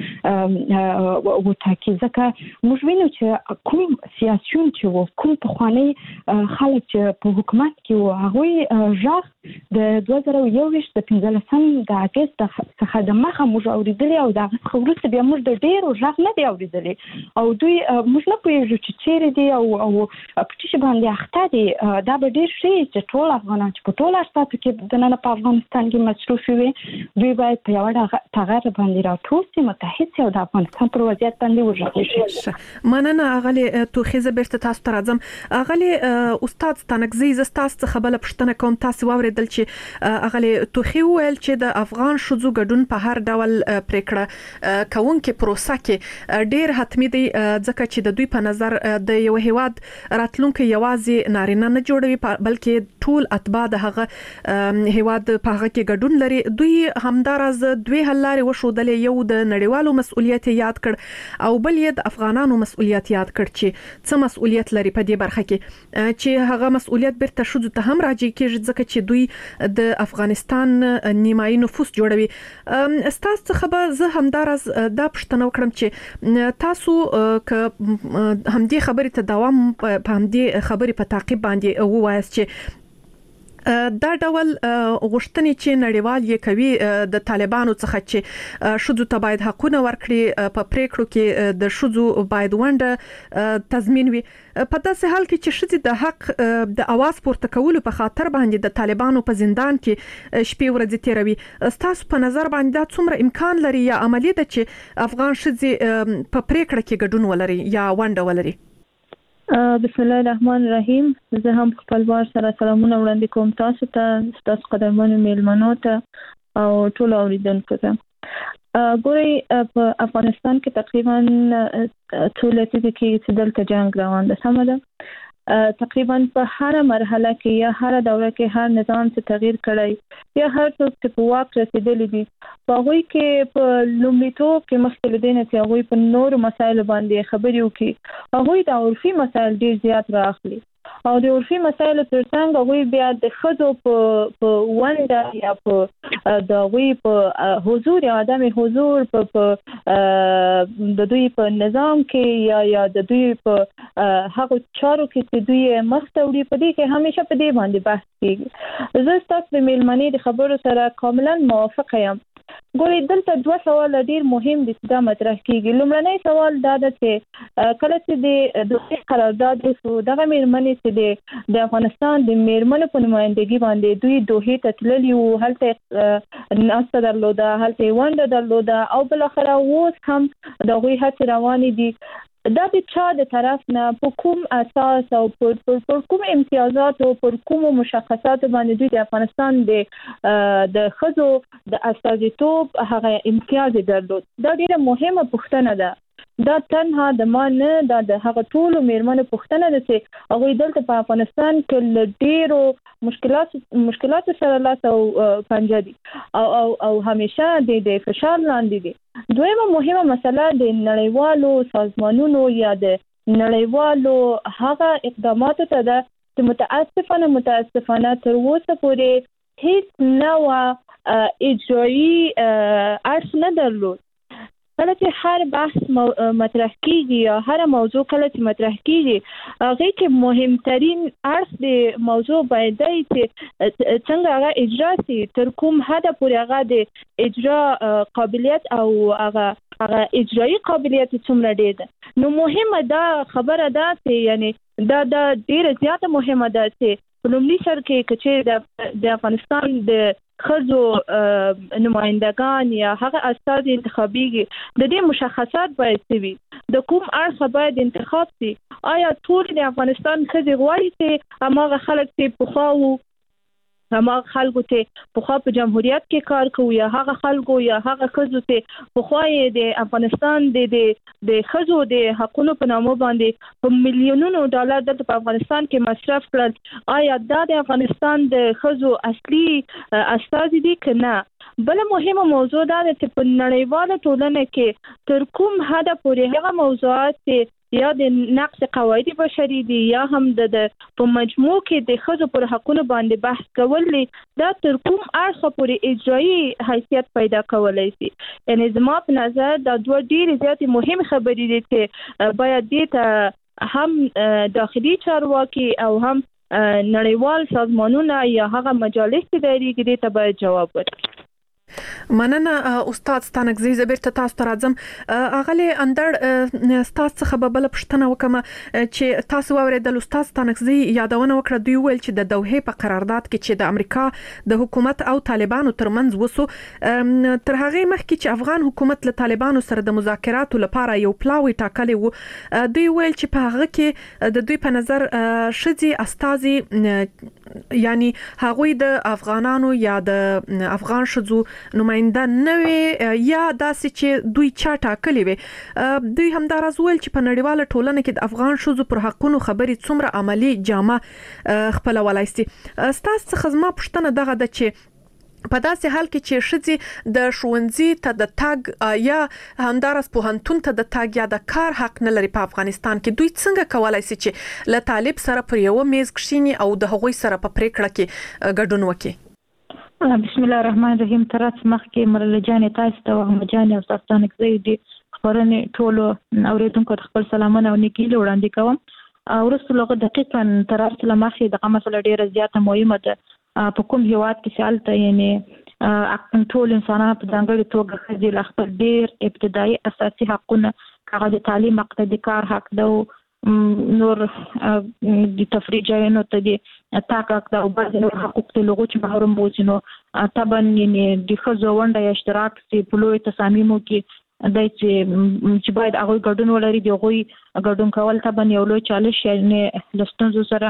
ورته وټاکي. ځکه موږ وینو چې کوم سیاسيون چې کوم پخوانی خلک چې په حکومت کې وو هغوی ژغ د دوه زره یو ویشت د پنځلسم د اګست څخه د مخه موږ اورېدلی او د هغه څخه وروسته بیا موږ د ډېرو ژغ نه دی اورېدلی او دوی موږ نه پوهېږو چې چیرې دي او او په څه باندې اخته دي. دا به ډېر ښه وي چې ټول افغانان چې په ټولو اساسو کې دننه په افغانستان کې مصروف وي دوی باید په یوه ټغر باندې راټول شي، متحد شي او د افغانستان پر وضعیت باندې وغږېږي. مننه اغلې توخیزه بیرته تاسو ته راځم. اغلې استاد ستانکزی ز تاسو څخه بل پښتنه کوم، تاسو واوریدل چې اغلې توخی ویل چې د افغان شذو ګډون په هر ډول پریکړه کوونکې پروسه کې ډیر حتمی دی، ځکه چې د دوی په نظر د یو هیواد راتلونکي یوازې نارینه نه جوړوي بلکې ټول اتباع د هغه هیواد په هغه کې ګډون لري. دوی همدارز دوی حل لارې وښودلې، یو د نړیوالو مسؤلیت یاد کړ او بل یې د افغانانو مسؤلیت یاد کړ چې څه مسؤلیت لري په دې برخه کې چې هغه مسؤلیت بیرته شذو ته هم راځي کېږي ځکه چې دوی د افغانستان نیمایي نفوس جوړوي. ستاسو څخه به زه همدارز دا پوښتنه وکړم چې تاسو که همدې خبرې ته دوام په همدې خبرې په تعقیب باندې ووایاست چې دا ډول غوښتنې چې نړیوال یې کوي د طالبانو څخه چې شذو ته باید حقونه ورکړي، په پریکړو کې د شذو باید ونډه تضمین وي، په داسې حال کې چې ښځې د حق د اواز پورته کولو په خاطر باندې د طالبانو په زندان کې شپې ورځې تیروي. ستاسو په نظر باندې دا څومره امکان لري یا عملی ده چې افغان ښځې په پریکړه کې ګډون ولري یا ونډه ولري؟ بسم الله الرحمن الرحیم. زه هم خپل وار سره سلامونه وړاندې کوم تاسو ته، تاسو قدرمنو میلمنو ته او ټول اوریدونکو ته. ګورئ په افغانستان کې تقریبا څو لسیزې کې چې دلته جنگ روان ده، سمه ده. تقریبا په هر مرحله کې یا هر دوره کې هر نظام چې تغییر کړی یا هر څوک چې په واک رسیدلی دي په هغوی کې په لومړیتوب کې مخکې له دې نه چې هغوی په نورو مسایلو باندې خبرې وکړي هغوی د عرفي مسایل ډېر زیات رااخلي او د عرفي مسایلو ترڅنګ هغوی بیا د ښځو په په ونډه یا په د هغوی په حضور یا عدم حضور په د دوی په نظام کې یا یا د دوی په هغو چارو کې چې دوی مخته وړي په دې کې همیشه په دې باندې بحث کېږي. زه ستاسو د میلمنې د خبرو سره کاملا موافقه یم. ګورئ دلته دوه سوال ډیر مهم دي چې دا مطرح کیږي. لومړنی سوال دا ده چې کله چې د دوی قرارداد وشو دغه میرمنې چې د افغانستان د میرمنو په نمائندګي باندې دوی دوحې ته تللي وو، هلته ناسته درلوده، هلته ونډه درلوده او بالاخره اوس هم د هغوی هڅې روانې دي. دا د چا د طرف نه په کوم اساس او پر کوم امتیازات او پر کوم مشخصات باندې دوی د افغانستان د د ښځو د استازیتوب هغه امتیاز درلود؟ دا ډیره مهمه پوښتنه ده. دا تنها د ما نه، دا د هغه ټولو میرمنو پوښتنه ده چې هغوی دلته په افغانستان کې له ډیرو مشکلات مشکلاتو سره لاس او پنجه دي او او او همیشه د د فشار لاندې دي. دویمه مهمه مسله د نړیوالو سازمانونو یا د نړیوالو هغه اقداماتو ته ده چې متاسفانه متاسفانه تر اوسه پورې هیڅ نوع اجرایي اړخ نه درلود. کله چې هر بحث مطرح کیږي یا هر موضوع کله چې مطرح کیږي هغه کې مهمترین اړخ د موضوع باید دی چې څنګه هغه اجرا شي، تر کوم حد پورې هغه د اجرا قابلیت او هغه هغه اجرایي قابلیت څومره ډیر ده. نو مهمه دا خبره ده چې یعنی دا دا ډیره زیاته مهمه ده چې په لومړي سر کې چې د افغانستان د ښځو نمائندگان یا هغه استازي انتخابيږي د دې مشخصات باید وي، د کوم اړخ باید انتخاب شي. آیا ټول د افغانستان ښځې غواړي چې هماغه خلک چې پخوا وو هماغه خلکو چې پخوا په جمهوریت کې کار کوي یا هغه خلکو یا هغه ښځو چې پخوا یې د افغانستان د د ښځو د حقونو په نامه باندې په میلیونونو ډالر دلته په افغانستان کې مصرف کړل، آیا دا د افغانستان د ښځو اصلي استازي دي که نه؟ بل مهمه موضوع دا ده چې په نړیواله ټولنه کې تر کوم حد پورې هغه موضوعات چې یا د نقص قواعد بشري دي یا هم د په مجموع کې د ښځو پر حقوقو باندې بحث کول دا تر کوم اړخه پورې اجرایي حیثیت پیدا کولای شي. یعنی زما په نظر دا دوه ډېرې زیاتې مهمې خبرې دي چې باید دې ته هم داخلي چارواکي او هم نړیوال سازمانونه یا هغه مجالس چې دایریږي دې ته باید جواب ورکړي. مننه استاد ستانکزی زبیر ته تاسو ته راځم. اغلی اندر استاد څخه به بل پښتنه وکم چې تاسو اوریدل استاد ستانکزی یادونه وکړه دوی ویل چې د دوحه په قرارداد کې چې د امریکا د حکومت او طالبانو ترمنځ وسو تر هغه مخکې چې افغان حکومت له طالبانو سره د مذاکراتو لپاره یو پلاوی ټاکلی وو دوی ویل چې په هغه کې د دوی په نظر شذي استازي یعنی هغوی د افغانانو یا د افغان شذو نماینده نه یا داسې چې دوی چا ټاکلي وي. دوی هم دا راز ویل چې په نړیواله ټولنه کې د افغان شذو پر حقونو خبرې څومره عملی جامه خپلولای شي. ستاسو څخه زما پوښتنه دغه ده چې په داسې حال کې چې ښځې د ښوونځي ته د تګ یا همدارس پوهنتون ته د تګ یا د کار حق نه لري په افغانستان کې دوی څنګه کولای شي چې له طالب سره پر یو میز کښیني او د هغوی سره په پریکړه کې ګډون وکړي؟ بسم الله الرحمن الرحیم. ترڅ مخکې مرله جان تاسو ته او جان او ستاسو کې دي خبرونه ټولو اوریدونکو ته خپل سلامونه او نیکی وړاندې کوم. ورسته لغه دقیقاً ترڅ لمخې د مسله ډیره زیاته مهمه ده په کوم هیواد کې سالته یعنی ټول انسانانو په ځانګړي توګه خځې له خپل ډیر ابتدایي اساسي حقونه هغه د تعلیم حق د کار حق د نور د تفریح ځایونو ته دي تاک حق د او بعض نور حقوق ته لغو چې محروم بوزینو طبعا یعنی د خځو ونده اشتراک سي په لوی تصامیمو کې دای چې چې باید هغه ګډون ولري دی غوي ګډون کول طبعا یو لوی چالش یعنی لستونزو سره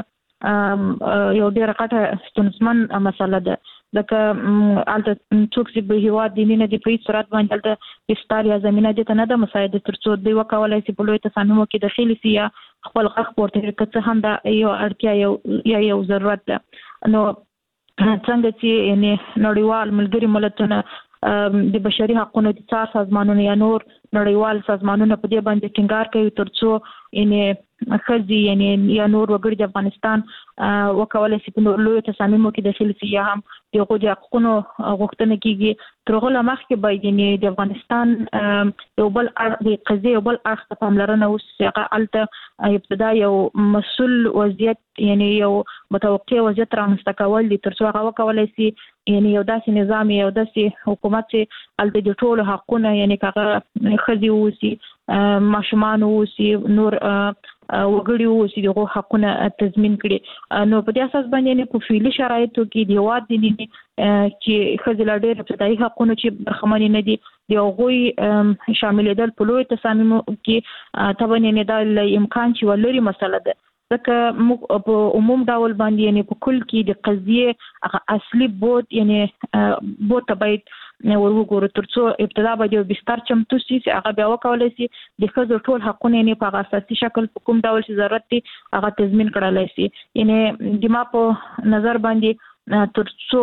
یو ډیره غټه ستونزمن مسله ده. لکه الته څوک چې به هیواد دیني نه دی په هیڅ صورت باندې الته افطار یا زمينه دي ته نه ده مساعده ترڅو دوی وکولای شي په لوی تصامیم کې داخلي سي یا خپل حق پورته کړي چې هم دا یو اړتیا یو یا یو ضرورت ده. نو څنګه چې یعنی نړیوال ملګری ملتونه د بشري حقوقو د څار سازمانونو یا نور نړیوال سازمانونو په دې باندې ټینګار کوي ترڅو یعنی خځې یعنی یا نور وګړي د افغانستان وکولای شي په لوی تصامیمو کې داخلي شي یا هم د حقوقو حقوقو غوښتنه کیږي. تر هغه مخکې باید یعنی د افغانستان یو بل د قضیه یو بل اړخ ته پاملرنه وشي. هغه الته ابتدا یو مسؤل وضعیت یعنی یو متوقع وضعیت رامنځته کول دي ترڅو هغه وکولای شي یعنی یو داسې نظام یو داسې حکومت چې الته د ټولو حقوقونه یعنی هغه خځې ووسی ماشومان ووسی نور وګړي ووسی دغه حقوقونه تضمین کړي. نو په دې اساس باندې په فعلي شرایطو کې د هواد دي چې خځې لا ډېر ابتدایي حقوقونه چې برخمن نه دي د هغوی شاملېدل په لوی تصامیمو کې طبعا نه دا امکان چې ولري مسله ده. ځکه موږ په عموم ډول باندې یعنی په کل کې د قضیه هغه اصلي بود یعنی بود باید ورغورو ترڅو ابتدا باید یو بستر چمتو شي چې هغه بیا وکولای شي د ښځو ټول حقوقونه یعنی په اساسي شکل په کوم ډول چې ضرورت دي هغه تضمین کړلای شي. یعنی د ما په نظر باندې ترڅو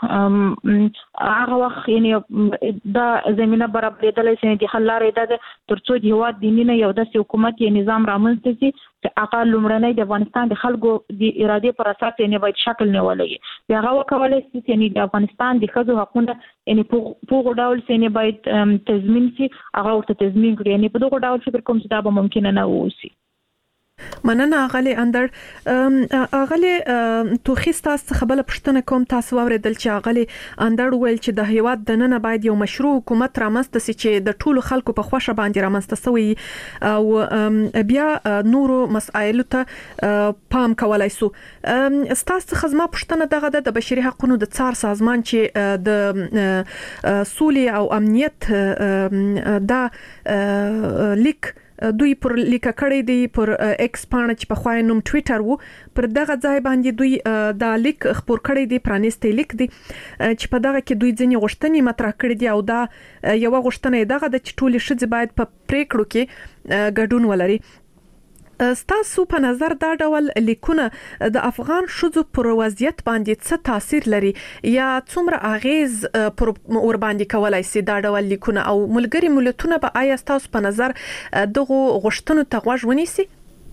هغه وخت یعنی دا زمينه برابرېدلای شي د حل لارې ده ترڅو د هیواد دیني نه یو داسې حکومت یا نظام رامنځته شي چې هغه لومړنۍ د افغانستان د خلکو د ارادې پر اساس یعنی باید شکل نیولای شي. هغه وکولای شي یعنی د افغانستان د ښځو حقوقونه یعنی په ډول یعنی باید تضمین شي هغه ورته تضمین کړي. یعنی په دغه ډول فکر کوم چې دا به ممکن نه ووسی. مننه اغلی اندر. اغلی توخی تاسو څخه بل پښتنه کوم تاسو اوریدل چې اغلی اندر ویل چې د هیواد د نن باید یو مشروع حکومت رامنځته شي چې د ټولو خلکو په خوښه باندې رامنځته شوی او بیا نورو مسایلو ته پام کولای سو. تاسو څخه زما پښتنه دغه د بشري حقوقو د څار سازمان چې د سولې او امنیت دا لیک دوی پر لیک کړی دی پر ایکس پاڼه چې په خوای نوم ټوئیټر وو پر دغه ځای باندې دوی دا لیک خبر کړی دی پرانیستي لیک دی چې په دغه کې دوی ځینې غوښتنې مطرح کړې دي او دا یو غوښتنه دغه د ټولي شذ باید په پریکړو کې ګډون ولري. ستاسو په نظر دا ډول لیکونه د افغان شذو پر وضعیت باندې څه تاثیر لري یا څومره اغیز پر ور باندې کولای سي دا ډول لیکونه او ملګری ملتونه به آیا ستاسو په نظر دغه غوښتنو ته غوږ ونیسي؟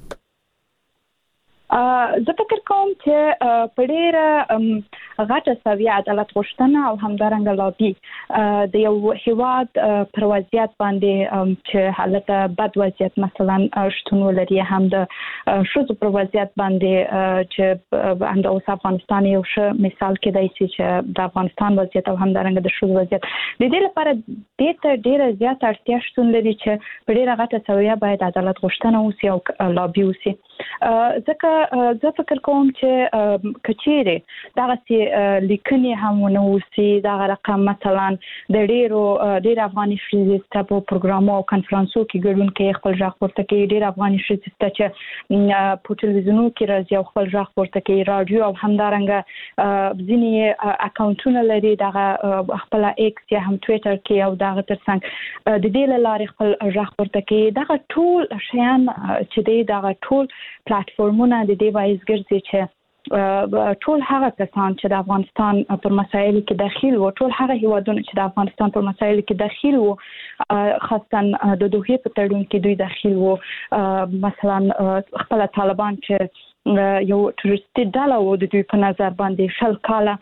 زه فکر کوم چې په ډېره غټه سویه عدالت غوښتنه او همدارنګه لابي د یو هیواد پر وضعیت باندې چې حالت بد وضعیت مثلا شتون ولري هم د ښځو پر وضعیت باندې چې همدا اوس افغانستان یو ښه مثال کېدای شي چې د افغانستان وضعیت او همدارنګه د ښځو وضعیت د دې لپاره دې ته ډېره زیاته اړتیا شتون لري چې په ډېره غټه سویه باید عدالت غوښتنه وشي او لابي وشي. ځکه زه فکر کوم چې کچېره دغه سي لیکنې هم ونه وسی دغه رقم مثلا د ډیرو ډیر افغاني ښځې په پروګرامو او کنفرانسو کې ګډون کوي خپل ځخ ورته کوي ډیر افغاني ښځې چې په ټلویزیونو کې راځي او خپل ځخ ورته کوي رادیو او همدارنګه ځینې اکاونټونه لري دغه خپل ایکس یا هم ټوئیټر کې او دغه ترڅنګ د دې لارې خپل ځخ ورته کوي دغه ټول شیان چې دغه ټول پلیټفارمونه د دې باعث ګرځي چې ټول هغه کسان چې د افغانستان پر مسایلو کې داخل وو ټول هغه هیوادونه چې د افغانستان پر مسایلو کې داخل وو خاصه د دوه په تړون کې دوی داخل وو مثلا خپل طالبان چې یو ټوریستي ډله و د دوی په نظر باندې شل کاله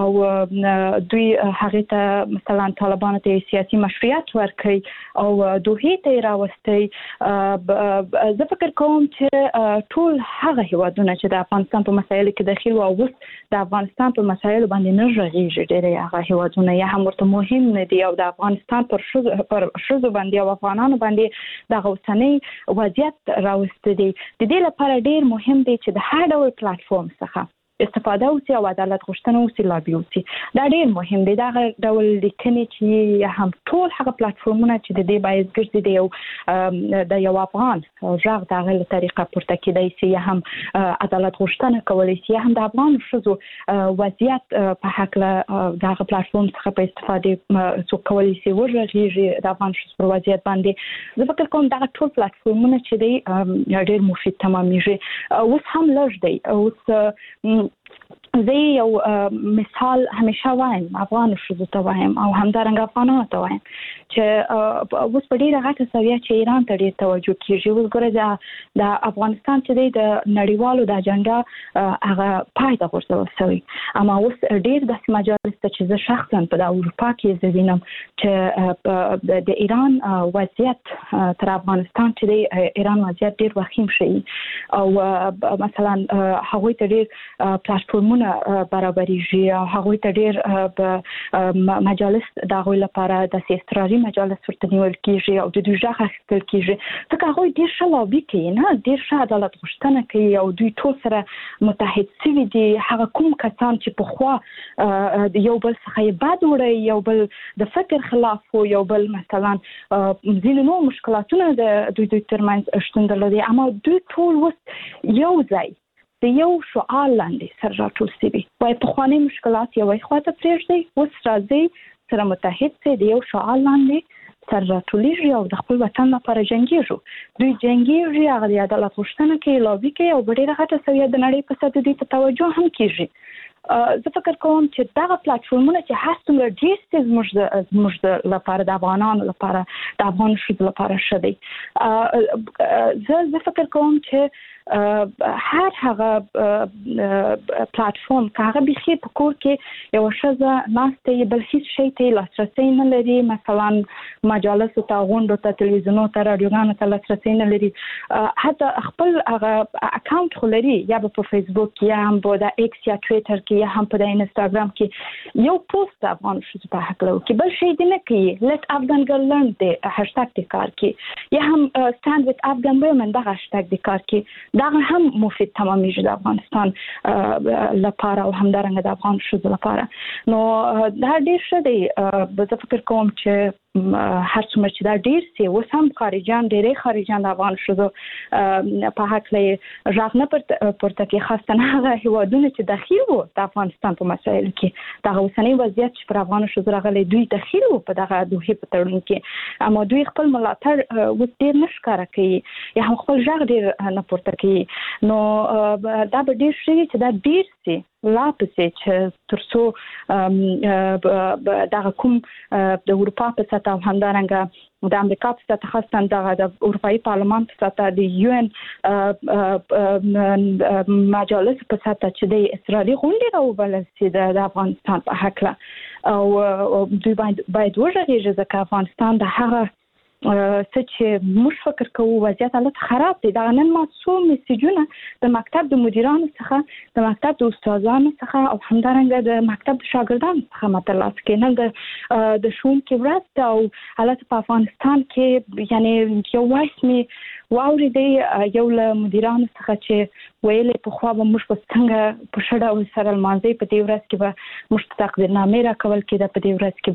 او دوی هغه ته مثلا طالبانو ته سیاسي مشروعیت ورکړي او دوی ته راوستي زه فکر کوم چې ټول هغه هیوادونه چې د افغانستان په مسایلو کې داخل او اوس د افغانستان په مسایلو باندې نه ژغېږي ډېر هغه هیوادونه یا هم ورته مهم نه دي او د افغانستان پر پر شذو باندې او افغانانو باندې د غوښتنې وضعیت راوستي دي د دې لپاره ډېر مهم دی د هر ډول پلیټفارم څخه استفاده وکړي او عدالت غوښتنه وکړي لابي وکړي دا ډېر مهم دی دا ډول لیکنې چې هم ټول هغه پلیټفارمونه چې د دې باعث ګرځي د یو د یو افغان ژغ د هغه طریقه پورته کېدای شي یا هم عدالت غوښتنه کولی شي یا هم د افغان ښځو وضعیت په هکله د هغه پلیټفارم څخه په استفاده څوک کولی شي ورغېږي د افغان ښځو پر وضعیت باندې زه فکر کوم دغه ټول پلیټفارمونه چې دی ډېر مفید تمامېږي اوس هم لږ دی اوس زه یو مثال همیشه وایم افغان ښځو ته وایم او همدارنګه افغانانو ته وایم چې اوس په ډېره غټه سویه چې ایران ته ډېر توجه کېږي اوس ګوره د افغانستان چې دی د نړیوالو د اجنډا هغه پای ته غورځول شوی اما اوس ډېر داسې مجالس ته چې زه شخصا په د اروپا کې زه وینم چې د ایران وضعیت تر افغانستان چې دی ایران وضعیت ډېر وخیم شي او مثلا هغوی ته ډېر پلیټفارمونه برابرېږي او هغوی ته ډېر مجالس د هغوی لپاره د استراري مجالس ورته نیول کېږي او د دوی ژغ اخیستل کېږي ځکه هغوی ډېر ښه لابي کوي نه ډېر ښه عدالت غوښتنه کوي او دوی ټول سره متحد شوي دي هغه کوم کسان چې پخوا یو بل څخه یې بد وړی یو بل د فکر خلاف و یو بل مثلا ځینې نور مشکلاتونه د دوی دوی ترمنځ شتون درلودي اما دوی ټول اوس یو ځای د یو شعار لاندې سره راټول شوي وایي پخواني مشکلات یوې خواته پرېږدئ اوس راځئ سره متحد شئ د یو شعار لاندې سره راټولیږي او د خپل وطن لپاره جنګېږي دوی جنګېږي هغه د عدالت غوښتنه کوي لابي کوي او په ډېره غټه سویه د نړۍ په سطح دوی ته توجه هم کېږي زه فکر کوم چې دغه پلیټفارمونه چې هر څومره ډېر څه زموږ زموږ لپاره د افغانانو لپاره د افغان ښځو لپاره ښه دی زه زه فکر کوم چې هر هغه پلیټفارم که هغه بیخي په کور کې یو ښځه ناسته یې بل هیڅ شی ته لاسرسی نه لري مثلا مجالسو ته غونډو ته تلویزیونو ته راډیوګانو ته لاسرسی نه لري حتی خپل هغه اکاونټ خو لري یا به په فیسبوک کې یا هم په د ایکس یا ټویټر کې یا هم په د انسټاګرام کې یو پوسټ د افغان ښځو په هکله وکړي بل شی دې نه کوي لیټ افغان ګرل لرن دی هشتګ دې کار کوي یا هم سټاند وت افغان ویمن دغه هشتګ دې کار کوي دا هم مفید تمامېږي د افغانستان لپاره او همدارنګه د افغان ښځو لپاره نو دا ډېر ښه دی زه فکر کوم چې هر څومره چې دا ډیر سي اوس هم خارجيان ډېرې خارجيان د افغان شوزو په حق لې ژغ نه پورته کې خاصه نه هغه هیوادونه چې داخل وو د افغانستان په مسایلو کې دا اوسنۍ وضعیت چې پر افغان شوزو راغلي دوی داخل وو په دغه دوه په تړون کې اما دوی خپل ملاتړ و ډیر نشکاره کوي یا هم خپل ژغ ډیر نه پورته کوي نو دا به ډیر شي چې دا ډیر سي لا پسې چې ترڅو دغه کوم د اروپا په سطح او همدارنګه د امریکا په سطح خاصه دغه د اروپאי پارلمان په سطح د یو ان مجالس په سطح چې د اسرائیلي غونډې راوبلل شي د افغانستان په حق او دوی باید باید وژغېږي ځکه افغانستان د هغه څه چې موږ فکر کوو وضعیت حالت خراب دی دا نن ما څو میسیجونه د مکتب د مدیرانو څخه د مکتب د استادانو څخه او همدارنګه د مکتب د شاګردانو څخه مترلاسه کېنل د د شونکي ورځ او حالت په افغانستان کې یعنی یو وایس می واوري دی یو له مدیرانو څخه چې ویلې په خو به موږ په څنګه په شډه او سره المانځي په دې ورځ کې به موږ تقدیرنامې راکول کېده په دې ورځ کې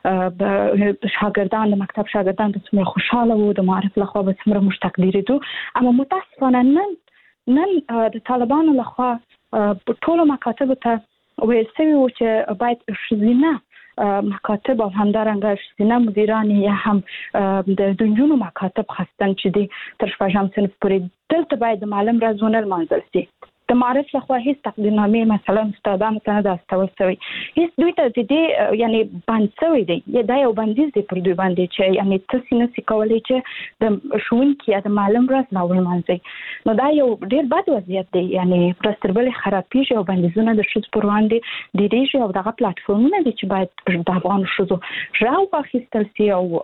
به شاګردان د مکتب شاګردان څومره خوشاله وو د معرف لخوا به څومره موږ تقدیرېدو اما متاسفانه نن نن د طالبانو لخوا ټول مکاتب ته ویل شوي وو چې باید ښځینه مکاتب او همدارنګه ښځینه مدیران یا هم د دنجونو مکاتب خاصتن چې د تر شپږم صنف پورې دلته باید د معلم ورځونه لمانځل شي د معرف لخوا هیڅ تقدیرنامې مثلا استادانو ته نه ده استول شوی هیڅ دوی ته د دې یعنی بند شوی دی دا یو بندیز دی پر دوی باندې چې یعنی تاسو نه سي کولای چې د ښوونکي یا د معلم ورځ لا ولمانځي نو دا یو ډیر بد وضعیت دی یعنی پرستربل خرابېږي او بندیزونه د شوز پر وړاندې ډیریږي او دغه پلیټفارمونه دي چې باید د افغان شوزو راو واخیستل شي او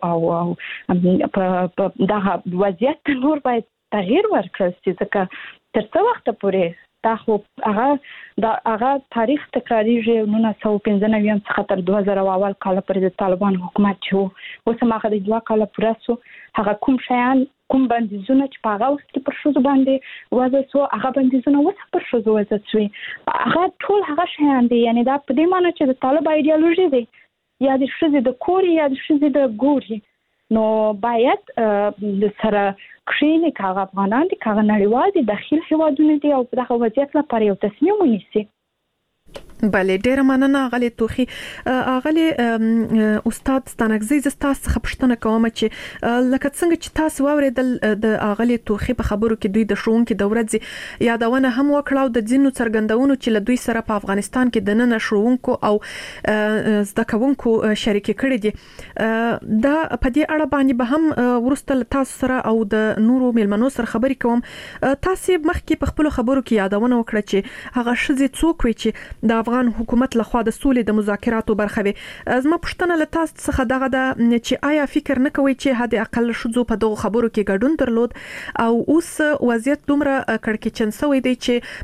او په دغه وضعیت نور باید تغییر ورکړل شي ځکه تر څو وخت پورې دا خو هغه دا هغه تاریخ تکراریږي نو نه سو پنځه نوي څخه تر دوه زره اول کال پورې د طالبان حکومت چې اوس هغه د دوه کال پورې سو هغه کوم شیان کوم بندیزونه چې په هغه وخت کې پر شوزو باندې وځي سو هغه بندیزونه اوس پر شوزو وځي سوی هغه ټول هغه شیان دي یعنی دا په دې معنی چې د طالب ایدئولوژي دی یا د شوزي د کوري یا د شوزي د ګوري نو باید د سره کښینې کاغه افغانان دي کاغه نړیوال دي داخل هیوادونه دي او دغه وضعیت لپاره یو تصمیم ونیسي بله ډیره مننه غلي توخي غلي استاد ستانګزي ز تاسو خپشتنه کوم چې لکه څنګه چې تاسو واوریدل د غلي توخي په خبرو کې دوی د شونکو د ورځ یادونه هم وکړه د ځینو څرګندونو چې له دوی سره په افغانستان کې د نن شونکو او زده کوونکو شریک کړي دي دا په دې اړه باندې به هم ورسته تاسو سره او د نورو ملمنو سره خبرې کوم تاسو مخکې په خپل خبرو کې یادونه وکړه چې هغه شذ څوک وي چې د افغان حکومت لخوا د سولې د مذاکراتو برخه وي زما پښتنه له تاسو څخه دغه د چې آیا فکر نه کوي چې حد اقل شذو په دغه خبرو کې ګډون درلود او اوس وضعیت دومره کړکېچن شوی دی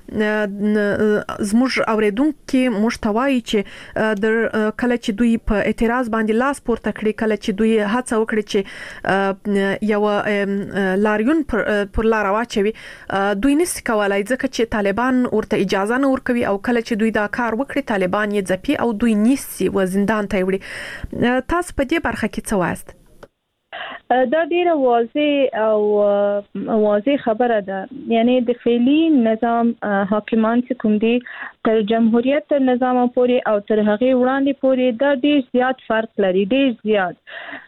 چې زموږ اوریدونکو مشتوي چې د کله چې دوی په اعتراض باندې لاس پورته کړی کله چې دوی هڅه وکړي چې یو لاریون پر لار واچوي دوی نس کولای ځکه چې طالبان ورته اجازه نه ورکوي او کله چې دوی دا کار وکړي طالبان یې ځپي او دوی نیسي و زندان ته وړي تاسو په دې برخه کې څه وایست دا ډیره واضح او واضح خبره ده یعنی د فعلی نظام حاکمان چې کوم دي تر جمهوریت نظام پورې او تر هغه وړاندې پورې دا ډیر زیات فرق لري ډیر زیات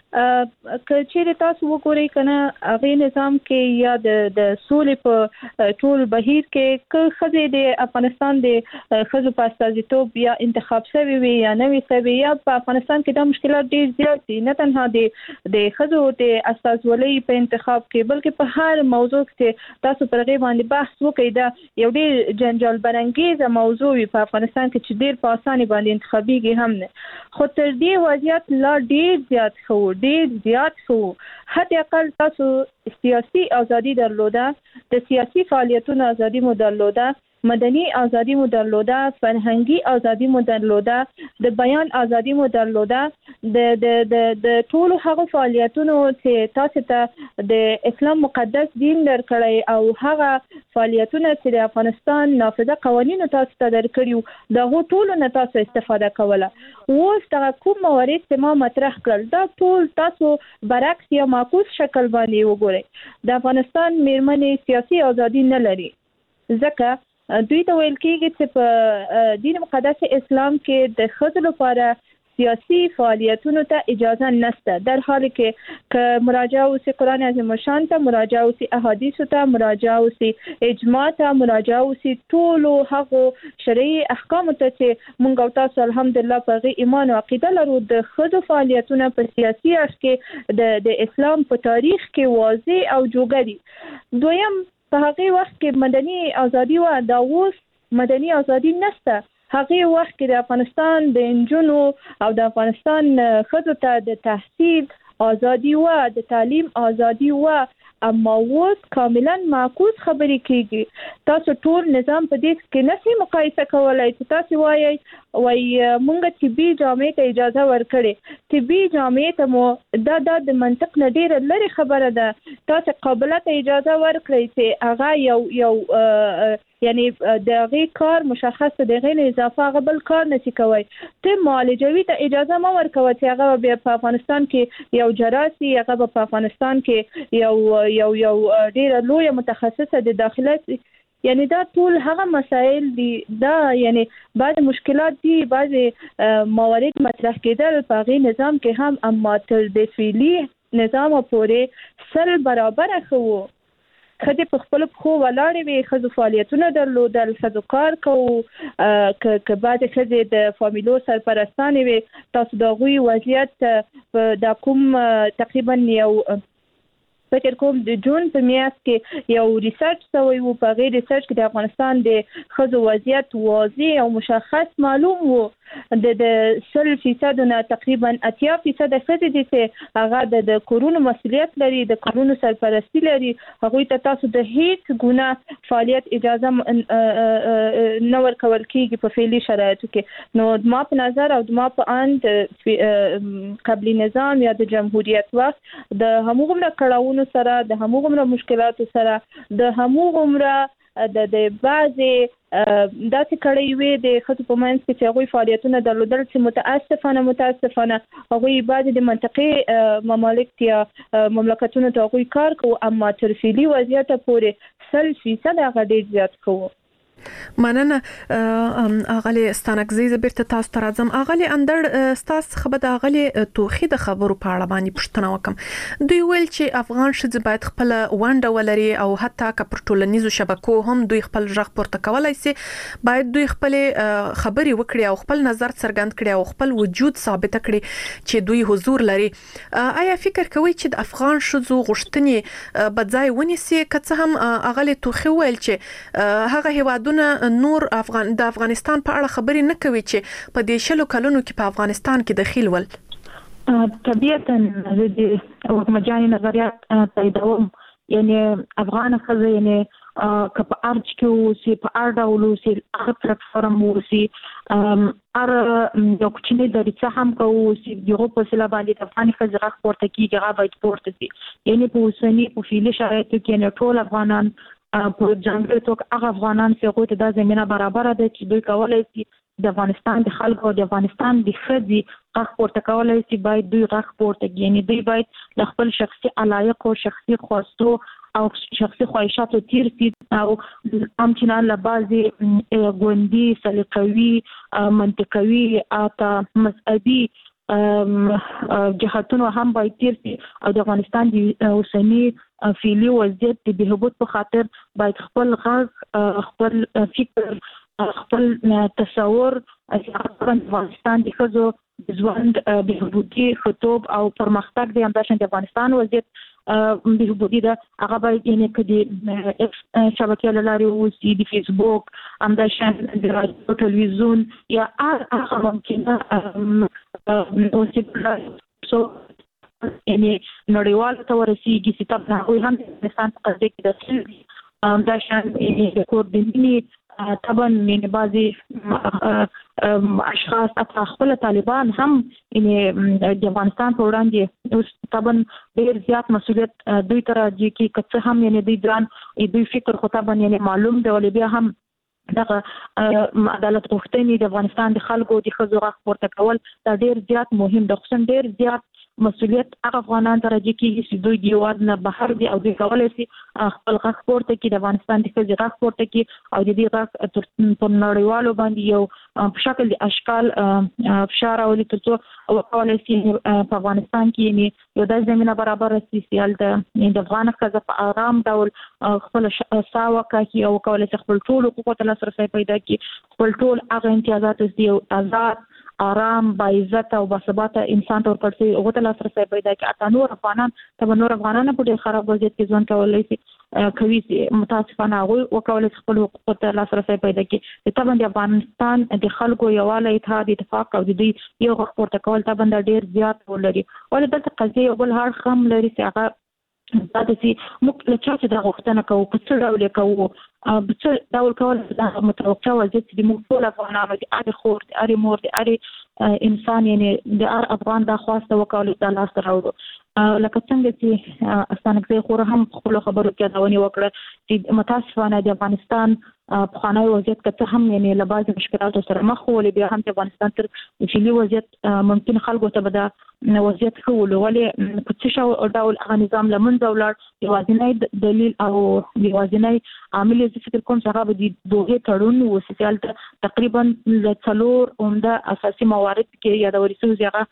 کچېره تاسو وګورئ کنه هغه نظام کې یا د د سولې په ټول بهیر کې که خزه د افغانستان د خزو په استازیتوب یا انتخاب شوی وي یا نوې شوی یا په افغانستان کې د مشکلات ډیر زیات دي نه تنها د د خزو د استازولۍ په انتخاب کې بلکې په هر موضوع کې تاسو پر غي باندې بحث وکړئ دا یو ډیر جنجال برانګیزه موضوع په افغانستان کې چې ډیر په اساني باندې انتخابيږي هم نه خو تر دې وضعیت لا ډیر زیات خو ډیر زیات شو حتی اقل تاسو سیاسي ازادي درلوده د سیاسي فعالیتونو ازادي مو درلوده مدني ازادي مو درلوده، فرهنګي ازادي مو درلوده، د بیان ازادي مو درلوده، د د د د ټولو هغه فعالیتونو چې تاسو ته د اسلام مقدس دین درکړی او هغه فعالیتونه چې د افغانستان نافذه قوانینو تاسو ته درکړیو دغه ټولو نه تاسو استفاده کوله. اوس دا کوم موارد چې ما مطرح کړل دا ټول تاسو برعکس یا معکوس شکل باندې وګورئ. د افغانستان میرمنې سیاسي ازادي نه لري ځکه دوی ته ویل کېږي چې په دین مقدس اسلام کې د ښځو لپاره سیاسي فعالیتونو ته اجازه نشته، در حالی کې که مراجعه وسی قرآن عظیم الشان ته، مراجعه وسی احادیث ته، مراجعه وسی اجماع ته، مراجعه وسی ټولو هغو شرعي احکام ته چې مونږ او تاسو الحمدلله په هغې ایمان او عقیده لرو، د ښځو فعالیتونه په سیاسي اړخ کې د د اسلام په تاریخ کې واضح او جوګه دي. دویم په هغې وخت کې مدني ازادي و، دا اوس مدني ازادي نشته. هغې وخت کې د افغانستان د نجونو او د افغانستان ښځو ته د تحصیل ازادي و، د تعلیم ازادي و، اما اوس کاملا معکوس خبرې کېږي. تاسو ټول نظام په دې کې نشئ مقایسه کولی چې تاسو وایئ وایي مونږ طبي جامې ته اجازه ورکړې، طبي جامې ته مو دا دا د منطق نه ډېره لرې خبره ده. تاسو قابله ته اجازه ورکړئ چې هغه یو یو یعنی د هغې کار مشخص د هغې نه اضافه هغه بل کار نشي کوی. ته معالجوي ته اجازه مه ورکوه چې هغه بیا په افغانستان کې یو جراحي، هغه به په افغانستان کې یو یو یو ډېره لویه متخصصه د داخله. یعنی دا ټول هغه مسائل دي، دا یعنی بعض مشکلات دي، بعض موارد مطرح کېدل په هغې نظام کې هم، اما تر د فعلي نظام پورې سل برابره ښه وو. ښځې په خپلو پښو ولاړې وې، ښځو فعالیتونه درلودل، ښځو کار کوو، که بعضې ښځې د فامیلو سرپرستانې وې. تاسو د هغوی وضعیت دا کوم تقریبا یو فکر کوم د جون په میاشت کې یو ریسرچ شوی و، په هغې ریسرچ کې د افغانستان د ښځو وضعیت واضح او مشخص معلوم و. د د سل فیصدو نه تقریبا اتیا فیصده ښځې دي چې هغه د کورونو مسؤلیت لري، د کورونو سرپرستی لري، هغوی ته تاسو د هیڅ ګناه فعالیت اجازه نه ورکول کېږي په فعلي شرایطو کې. نو زما په نظر او زما په اند قبلي نظام یا د جمهوریت وخت د هموغومره کړاوونو سره، د هموغومره مشکلاتو سره، د هموغومره د د بعضې داسې کړۍ وې د ښځو په منځ کې چې هغوی فعالیتونه درلودل چې متاسفانه متاسفانه هغوی بعضې د منطقې ممالک یا مملکتونو ته هغوی کار کوو، اما تر فعلي وضعیته پورې سل فیصد هغه ډېر زیات کوو. مننه اغلی ستانکزی زه بیرته تاسو ته راځم. اغلی اندر ستاسو څخه به د اغلی توخي د خبرو په اړه باندې پوښتنه وکم. دوی ویل چې افغان ښځې باید خپل ونډه ولري او حتی که پر ټولنیزو شبکو هم دوی خپل غږ پورته کولی شي، باید دوی خپل خبرې وکړي او خپل نظر څرګند کړي او خپل وجود ثابت کړي چې دوی حضور لري. آیا فکر کوي چې د افغان ښځو غوښتنې به ځای ونیسي؟ که څه هم اغلی توخي ویل چې هغه هیوادونه نور افغان د افغانستان په اړه خبرې نه کوي چې په دې شلو کلونو کې په افغانستان کې دخیل ول. طبیعتا زه د حکومتجاني نظریات تاییدوم. یعنی افغان ښځه یعنی که په ارج کې اوسي، په هر ډول اوسي، هغه پلټفارم اوسي، هر یو کوچنی دریڅه هم که اوسي، د هغو په وسیله باندې د افغاني ښځې غږ پورته کېږي، هغه باید پورته شي. یعنې په اوسني په فعلي شرایطو کې یعنې ټول افغانان په ځانګړې توګه هغه افغانان چې هغوی ته دا زمینه برابره ده چې دوی کولی شي د افغانستان د خلکو او د افغانستان د ښځې غږ پورته کولی شي، باید دوی غږ پورته کړي. یعنې دوی باید له خپل شخصي علایقو، شخصي خواستو او شخصي خواهشاتو تیر شي او همچنان له بعضې ګوندي، سلیقوي، منطقوي او ته مذهبي جهتونو هم باید تیر شي او د افغانستان د اوسني فعلي وضعیت د بهبود په خاطر باید خپل غږ، خپل فکر، خپل تصور د افغانستان د ښځو د ژوند بهبودي، ښځتوب او پرمختګ دی. همداشان د افغانستان وضعیت بهبودي ده، هغه باید یعنې که د ایکس شبکې له لارې اوسي، د فیسبوک، همداشان د راډیو، ټلویزیون یا هر هغه ممکنه وسیله یعنې نړیوالو ته ورسېږي چې طبعا هغوی هم د افغانستان په قضیه کې دخیل دي. همداشان د کور د مینې طبعا یعنی بعضي اشخاص اته خپل طالبان هم یعنی د افغانستان په وړاندې طبعا ډیر زیات مسؤلیت دوی تر راځي کې کڅ هم یعنی دوی ځان دوی فکر خو طبعا یعنی معلوم دی ولې بیا هم دغه عدالت غوښتنې د افغانستان د خلکو د ښځو غږ پورته کول دا ډیر زیات مهم دی خو ډیر زیات مسؤلیت هغه افغانان ته راځي چې چې دوی د هېواد نه بهر دي او دوی کولی شي خپل غږ پورته کړي د افغانستان د ښځې غږ پورته کړي او د دې غږ په نړیوالو باندې یو په شکل د اشکال فشار راولي تر څو وکولی شي په افغانستان کې یعنې یو داسې زمینه برابره شي چې هلته د افغان ښځه په ارام ډول خپله ساه وکاږي او وکولی شي خپل ټول حقوقو ته لاسرسی پیدا کړي خپل ټول هغه امتیازات چې آزاد آرام باعزت او باثباته انسان تور پرسي او ته لاسرسي پیدا کې اته نور افغانان ته نور افغانان په ډېر خراب وضعیت کې ژوند کولای شي کوي متاسفانه هغه وکولای خپل حقوق ته لاسرسي پیدا کړي ته باندې افغانستان د خلکو یواله اتحاد اتفاق او د دې یو حق ورته کول ته باندې ډېر زیات ولري ولې دلته قضیه بل هر خم لري چې هغه دا د سي موږ له چا چې دا غوښتنه کوو په څه ډول کوو په څه ډول کول دا متوقع وضعیت چې موږ ټول افغانانو د اړ خور د اړ مور د اړ انسان یعنی د اړ افغان دا خواسته وکول د لاس راوړو لکه څنګه چې استانکزي خور هم خپل خبرو کې دا ونی وکړه چې متاسفانه د افغانستان په خانه وضعیت کې هم یعنی له بعض مشکلاتو سره مخ ولې بیا هم د افغانستان تر فعلي وضعیت ممکن خلکو ته به دا وضعیت خول ولې په څه شو ډول هغه نظام لمنځه ولاړ یوازینی دلیل او یوازینی عامل چې فکر کوم څنګه به د دوه تړون وسیالته تقریبا ل څلور عمده اساسي موارد کې یادوري شوی هغه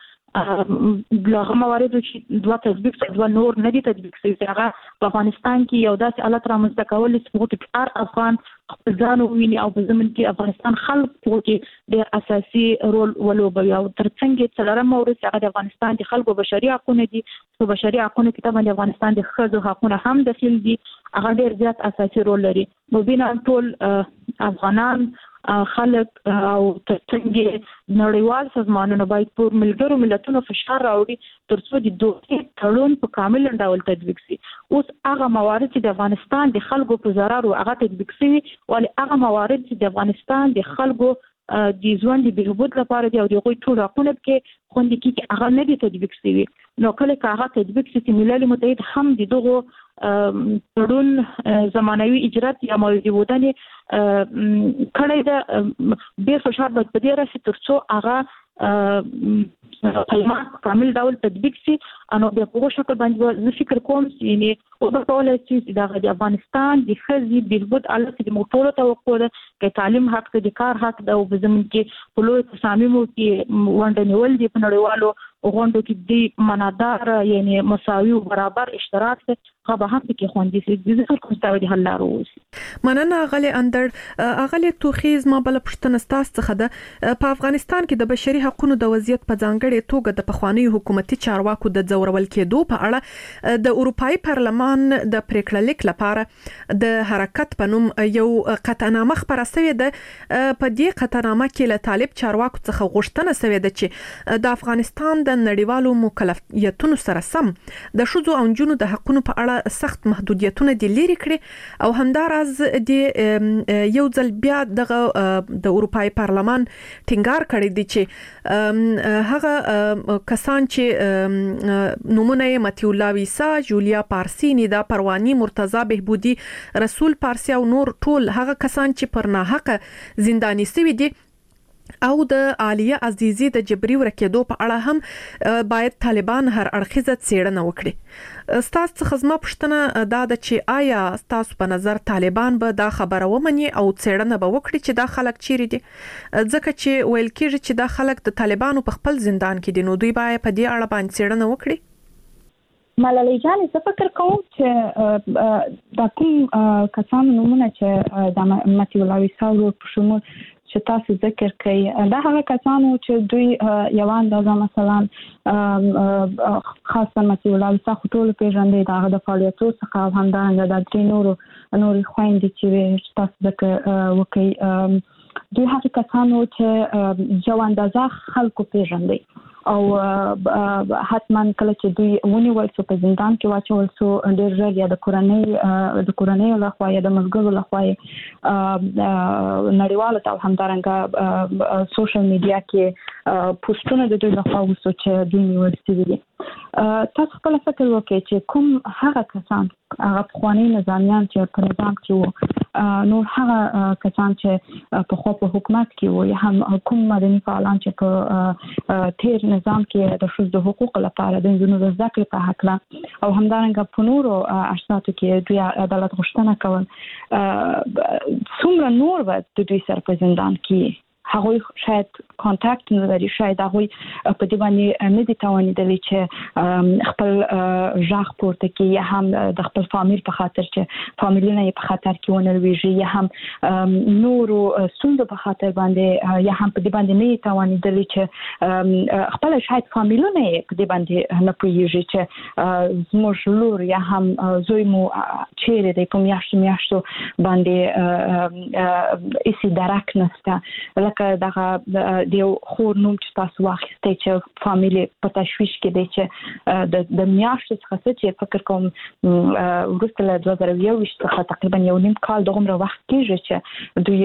دغه موارد چې دوه تطبیق شوي دوه نور نه دي تطبیق شوي هغه په افغانستان کې یو داسې حالت رامنځته کول چې هر افغان خپل ځان وویني او په زمین کې افغانستان خلک کې ډېر اساسي رول ولوبوي او ترڅنګ څلورم مورد هغه د افغانستان د خلکو بشري حقوقونه دي په بشري حقوقو کې طبعا د افغانستان د ښځو حقوقونه هم داخل دي هغه ډېر زیات اساسي رول لري مبینه ټول افغانان خلک او ترڅنګ نړیوال سازمانونو باید پر ملګرو ملتونو فشار راوړي ترڅو د دوه تړون په کامل ډول تطبیق شي اوس هغه موارد چې د افغانستان د خلکو په ضرر او هغه تطبیق شي ولې هغه موارد چې د افغانستان د خلکو د ژوند د بهبود لپاره دی او د غوښتنو ټول حقوق کې خوندي کې هغه نه دي تطبیق شوي نو کله چې هغه تطبیق شي ملل متحد هم د دغه تړون زمانوي اجرات یا موجودي بودنې کړي دا به فشار په دې راسي ترڅو هغه کلمات کامل ډول تطبیق شي انو بیا په شکل باندې زه فکر کوم چې نه او په ټول چې د افغانستان د خزي بهبود علت د موټولو توقع ده چې تعلیم حق د کار حق ده او په زمين کې په لوی تصامیم کې ونډه نیول دي په نړیوالو غونډو کې د منادار یعنی مساوي او برابر اشتراک څخه به هم کې خوندې سي د څه کومستاوي د حل لارو وسی مننه غلي اندر اغلی توخیز ما بل پښتنه ستاسو څخه ده په افغانستان کې د بشري حقوقو د وضعیت په ځانګړي توګه د پخوانی حکومتي چارواکو د ځورول کېدو په اړه د اروپאי پارلمان د پریکړه لیک لپاره د حرکت په نوم یو قطعنامه خبره شوې ده په دې قطعنامه کې له طالب چارواکو څخه غوښتنه شوې ده چې د افغانستان د نړیوالو مکلفیتونو سره سم د شذو او جنونو د حقوقو په اړه سخت محدودیتونه د لري کړي او همداراز د یو ځل بیا د د اروپאי پارلمان ټینګار کړی دی چې هغه کسان چې نمونه متیو لاویسا جولیا پارسی نیدا پروانی مرتضی بهبودی رسول پارسی او نور ټول هغه کسان چې پر ناحقه زنداني شوي دي او د عالیه عزیزی د جبري ورکېدو په اړه هم باید طالبان هر اړخیزه څېړنه وکړي ستاسو څخه زما پوښتنه دا ده چې آیا ستاسو په نظر طالبان به دا خبره ومني او څېړنه به وکړي چې دا خلک چیرې دي ځکه چې ویل کېږي چې دا خلک د طالبانو په خپل زندان کې دي نو دوی باید په دې اړه باندې څېړنه وکړي ملالۍ جان زه فکر کوم چې د کوم کسانو نومونه چې د متیو لاویسا په شمول چې تاسو ذکر کړئ دا هغه کسانو چې دوی یو اندازه مثلا خاصه متیو لاویسا ټول پیژندې دا د فعالیتونو څخه همدارنګه د درې نورو نورې خويندې چې تاسو ذکر وکړئ دوی هغه کسانو چې یو اندازه خلکو پیژندې او حتما کله چې دوی ونیول شو په زندان کې واچول شو ډېر ژر یا د کورنۍ د کورنۍ له خوا یا د ملګرو له خوا نړیوالو ته همدارنګه سوشل میډیا کې پوسټونه د دوی له خوا وشو چې دوی نیول شوي دي. تاسو خپل فکر وکړئ چې کوم هغه کسان هغه پخوانی نظامیان چې په نظام کې وو نور هغه کسان چې په خو په حکومت کې وو یا هم کوم مدني فعالان چې په تیر نظام کې د ښځو د حقوقو لپاره د نجونو د زده کړې په حق او همدارنګه په نورو اساساتو کې دوی عدالت غوښتنه کول څومره نور و د دوی سره په زندان کې هغه شاید کانټاکټ نه لري شاید هغه په دې باندې نه دي توانیدلی چې خپل ژغ پورته کوي یا هم د خپل فامیل په خاطر چې فامیلونه یې په خاطر کې ونه لويږي یا هم نورو ستونزو په خاطر باندې یا هم په دې باندې نه توانیدلی چې خپل شاید فامیلونه یې په دې باندې نه پوهیږي چې زموږ لور یا هم زوی مو چیرې د کوم یاشت میاشتو باندې ایسي درک نسته لکه دغه د خور نوم چې تاسو واخیستئ چې فامیلی په تشویش کې دی چې د میاشتو څخه چې فکر کوم وروسته له دوه زره یوویشت څخه تقریبا یو نیم کال دغومره وخت کېږي چې دوی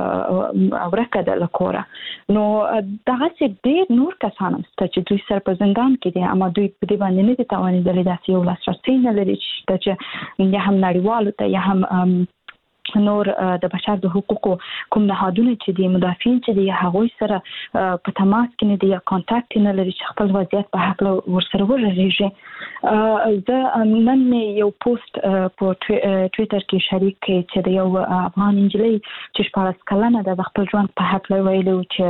ورکه ده له کوره. نو دغسې ډېر نور کسان هم شته چې دوی سره په زندان کې دي اما دوی په دې باندې نه دي توانېدلي داسې یو لاسرسی نه لري چې یا هم نړیوالو ته یا هم نور د بشر د حقوقو کوم نهادونه چې دي مدافعین چې دي هغه سره په تماس کې نه دي یا کانټاکټ نه لري چې خپل وضعیت په حق ورسره وژغېږي. زه نن یو پوسټ په ټویټر کې شریک کړ چې د یو افغان انجلۍ چې شپاړس کلنه ده د خپل ژوند په حق ویلو چې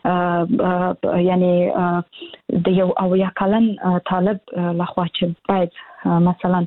یعنی د یو اویا کلن طالب لخوا چې باید مثلا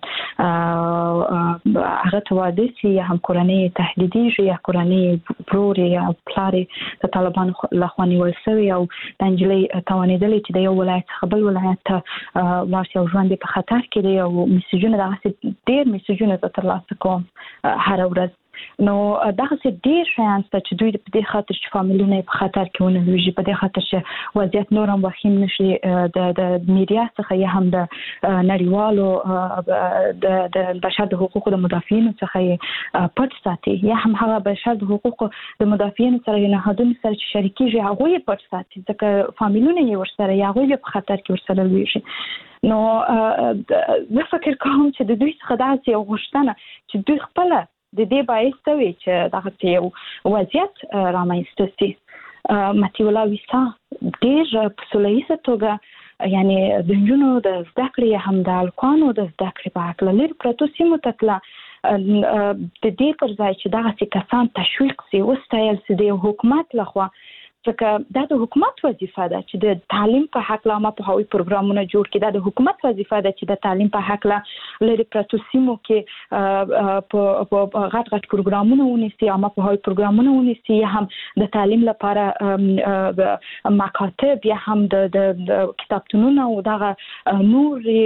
هغه ته واده شي یا هم کورنۍ تهدیدي شي یا کورنۍ برور یا پلار د طالبانو لخوا نیول شوی او د انجلۍ توانېدلې چې د یو ولایت څخه بل ولایت ته لاړ شي او ژوند په خطر کې دی او میسجونه دغسې ډېر میسجونه زه ترلاسه کوم هره ورځ. نو دغسې ډېر شیان شته چې دوی په دې خاطر چې فامیلونه یې په خطر کې ونه لویږي په دې خاطر چې وضعیت نور هم وخیم نه شي د میډیا څخه یا هم د نړیوالو د بشر د حقوقو د مدافعینو څخه یې پټ ساتي یا هم هغه بشر د حقوقو د مدافعینو سره یا نهادونو سره چې شریکېږي هغوی یې پټ ساتي ځکه فامیلونه یې ورسره یا هغوی یې په خطر کې ورسره لویږي. نو زه فکر کوم چې د دوی څخه داسې یو غوښتنه چې دوی خپله د دې باعث وي چې دغه یو وضعیت رامنځته شي. متي الله ویسا ډېر په سوله توګه یعنی د نجونو د زده کړې هم د هلکانو د زده کړې په هکله لرې پرتو سیمو ته تله د دې پر ځای چې دغسې کسان تشویق شي وستایل شي د یو حکومت لخوا ځکه دا د حکومت وظیفه ده چې د تعلیم په هکله عامه پوهاوي پروګرامونه جوړ کړي. دا د حکومت وظیفه ده چې د تعلیم په هکله لرې پرتو سیمو کې په غټ غټ پروګرامونه ونیسي عامه پوهاوي پروګرامونه ونیسي یا هم د تعلیم لپاره مکاتب یا هم د کتابتونونه او دغه نورې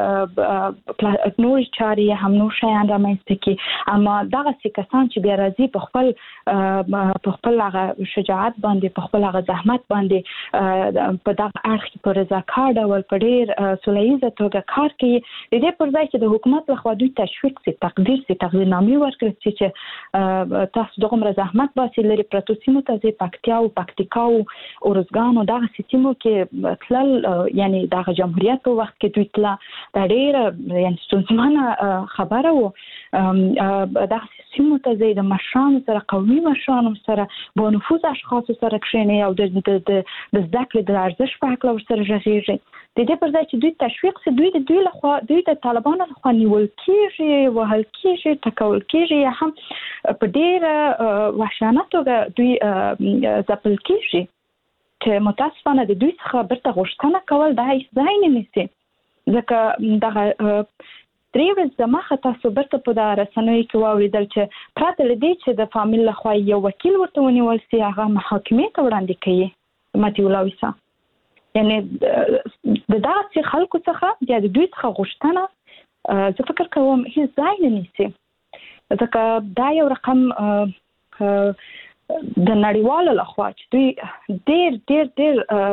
نورې چارې یا هم نور شیان رامنځته کړي. اما دغسې کسان چې بیا راځي په خپل په خپل هغه شجاعت باندې په خپل هغه زحمت باندې په دغه اړخ کې په رضاکار ډول په ډېر سوله ییزه توګه کار کوي د دې پر ځای چې د حکومت لخوا دوی تشویق شي تقدیر شي تقدیرنامې ورکړل شي چې تاسو دغومره زحمت باسئ لرې پرتو سیمو ته ځئ پکتیا او پکتیکا او ارزګان او دغسې سیمو کې تلل یعنی دغه جمهوریت په وخت کې دوی تله دا ډېره یعنې ستونزمنه خبره وه. دغسې سیمو ته ځئ د مشرانو سره قومي مشرانو سره با نفوذ اشخاصو سره کښېنئ او د زده کړې د ارزښت په هکله ورسره غږېږئ. د دې پر ځای چې دوی تشویق شي دوی د دوی لخوا دوی د طالبانو لخوا نیول کېږي وهل کېږي ټکول کېږي یا هم په ډېره وحشیانه توګه دوی ځپل کېږي چې متاسفانه د دوی څخه بیرته غوښتنه کول دا هیڅ ځای نه نیسي ځکه دغه درې ورځې دمخه تاسو بیرته په دغه رسنیو کې واورېدل چې پرته له دې چې د فامیل لخوا یو وکیل ورته ونیول شي هغه محاکمې ته وړاندې کوي. متي الله ویسا یعنې د دغسې خلکو څخه یا د دوی څخه غوښتنه زه فکر کوم هیڅ ځای نه نیسي ځکه دا یو رقم د نړیوالو لخوا چې دوی ډېر ډېر ډېر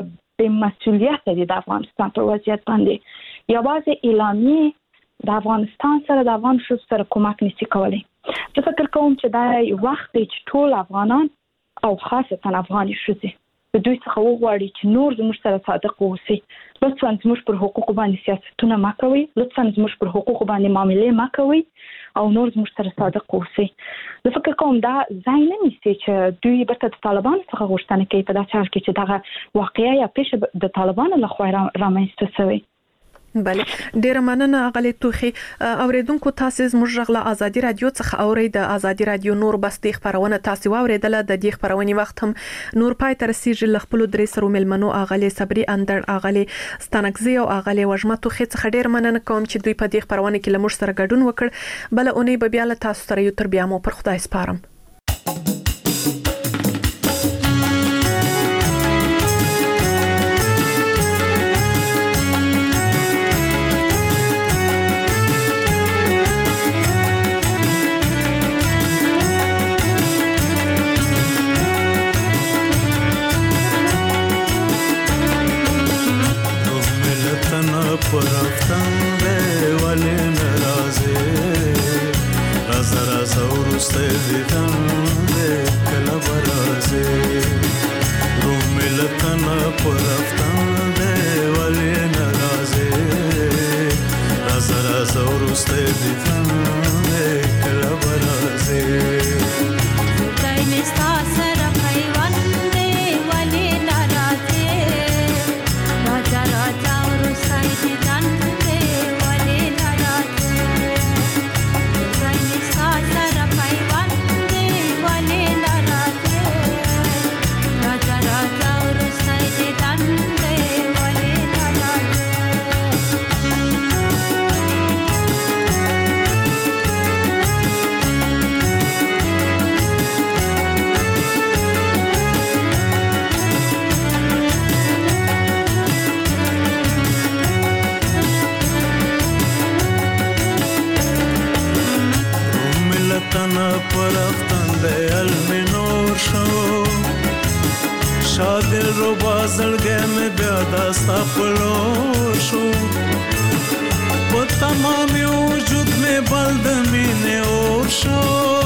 بې مسؤلیت دي د افغانستان پر وضعیت باندې یوازې اعلامیه د افغانستان سره د افغان شو سره کومک نشي کولای. زه فکر کوم چې دا یو وخت دی چې ټول افغانان او خاصتا افغاني شوزي د دوی څخه وغواړي چې نور زموږ سره صادق اوسي. لطفا زموږ پر حقوقو باندې سیاستونه ما کوي، لطفا زموږ پر حقوقو باندې معاملې ما کوي او نور زموږ سره صادق اوسي. زه فکر کوم دا ځای نه نیسي چې دوی برته د طالبانو څخه غوښتنه کوي په داسې حال کې چې دغه واقعیا یا پیښه د طالبانو لخوا رامنځته شوې. بله ډیره مننه غلې توخي. اوریدونکو تاسو زموږ غلا ازادي رادیو څخه اوري د ازادي رادیو نور بستي خبرونه تاسو اوریدله. د دې خبرونې وخت هم نور پای تر سیج لخپل درې سرو ملمنو اغلې صبري اندر اغلې ستانکزي او اغلې وجمه توخي څخه ډیر مننه کوم چې دوی په دې خبرونه کې لمر سره ګډون وکړ. بل اونۍ به بیا له تاسو سره یو تر بیا مو پر خدای سپارم. پرفتن به ولی نرازه راز راز ورسته دیدن به کلا برازه رو ملتن پرفتن به ولی نرازه راز راز ورسته دیدن به کلا برازه خدای مستا سره پیوند دی ولی نرازه راز راز دیدن دې ولې ناراضه خدای مې ستا سره پیوند دې ولې ناراضه راځه راځه وروستی دیدن دې ولې ناراضه تنا پرفتن ده علم نور شو شادل رو بازلگه میں بیاداستا پلور شو و تمامی وجود میں بلدمین اور شو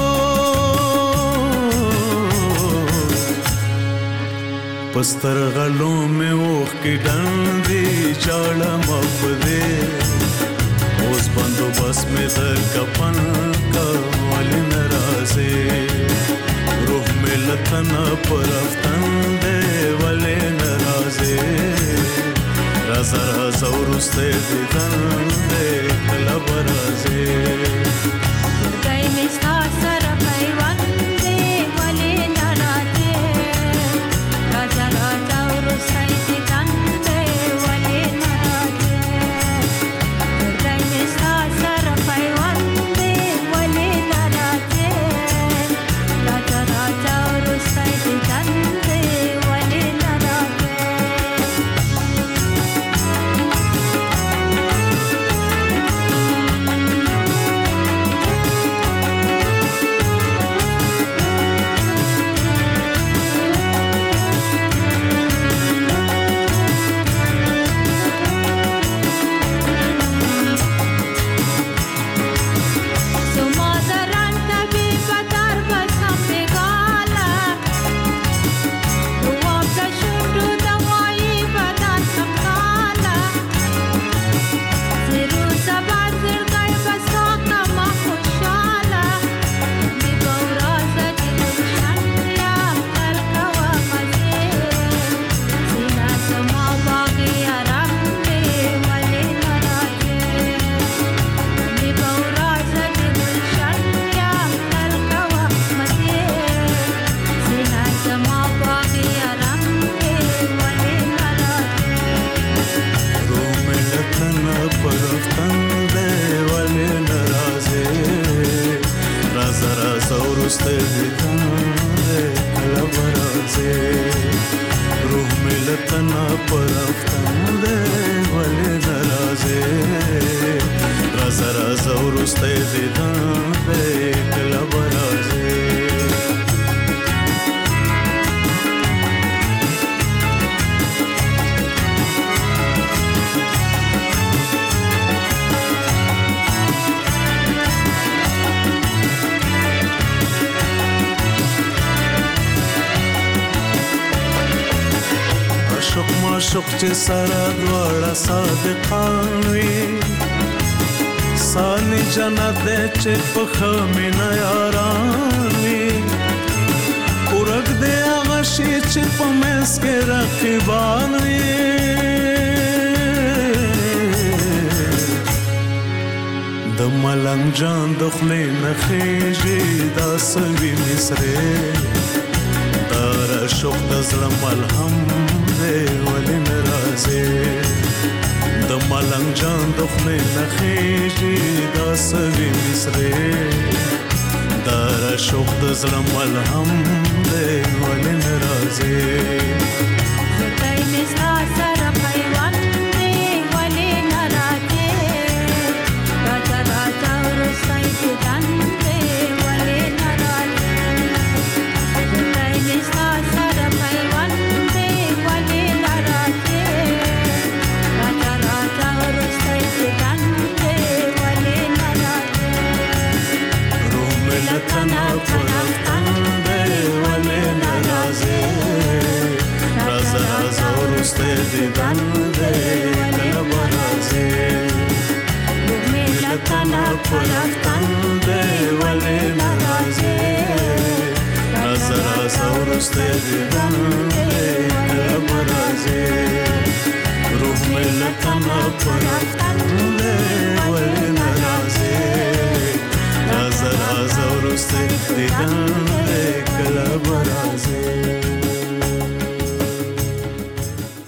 پستر غلوں میں اوخ کی ڈندی چاڑا مفدے اوز بندو بس میں در کپن کا ولی نرازے روح میں لتنا پرفتن دے ولی نرازے رازا رازا ورستے دیدن دے کلا برازے خدای مې ستا سره پیوند دی ولې ناراضه راځه راځه وروستی دیدن دی ولې ناراضه خدای مې ستا سره پیوند دی ولې ناراضه راځه راځه وروستی دیدن دی ولې ناراضه عاشق چې سره دواړه صادقان وي سانی جنت دې چې په خمینه یاران وي ورګ دې هغه شي چې په مس کې رقیبان وي د ملنګ جان د خلې نخېږي دا سوي مصرې دار شوق د زړه ملهم دی ولې ناراضي د ملنګ جان د خلې نخېږي دا سوي مصرې دار شوق د زړه ملهم دی ولې ناراضي خدای مې ستا سره پیوند دی ولې ناراضي راځه راځه وروستی دیدن دی ولې ناراضي خدای مې ستا سره پیوند دی ولې ناراضي راځه راځه وروستی دیدن دی ولې ناراضي روح مې له تنه په رفتن دی ولې ناراضي راځه راځه وروستی دیدن دی کله به راځي روح مې له تنه په رفتن دی ولې ناراضي راځه راځه وروستی دیدن دی کله به راځي روح مې له تنه په رفتن دی ولې ناراضي راځه راځه وروستی دیدن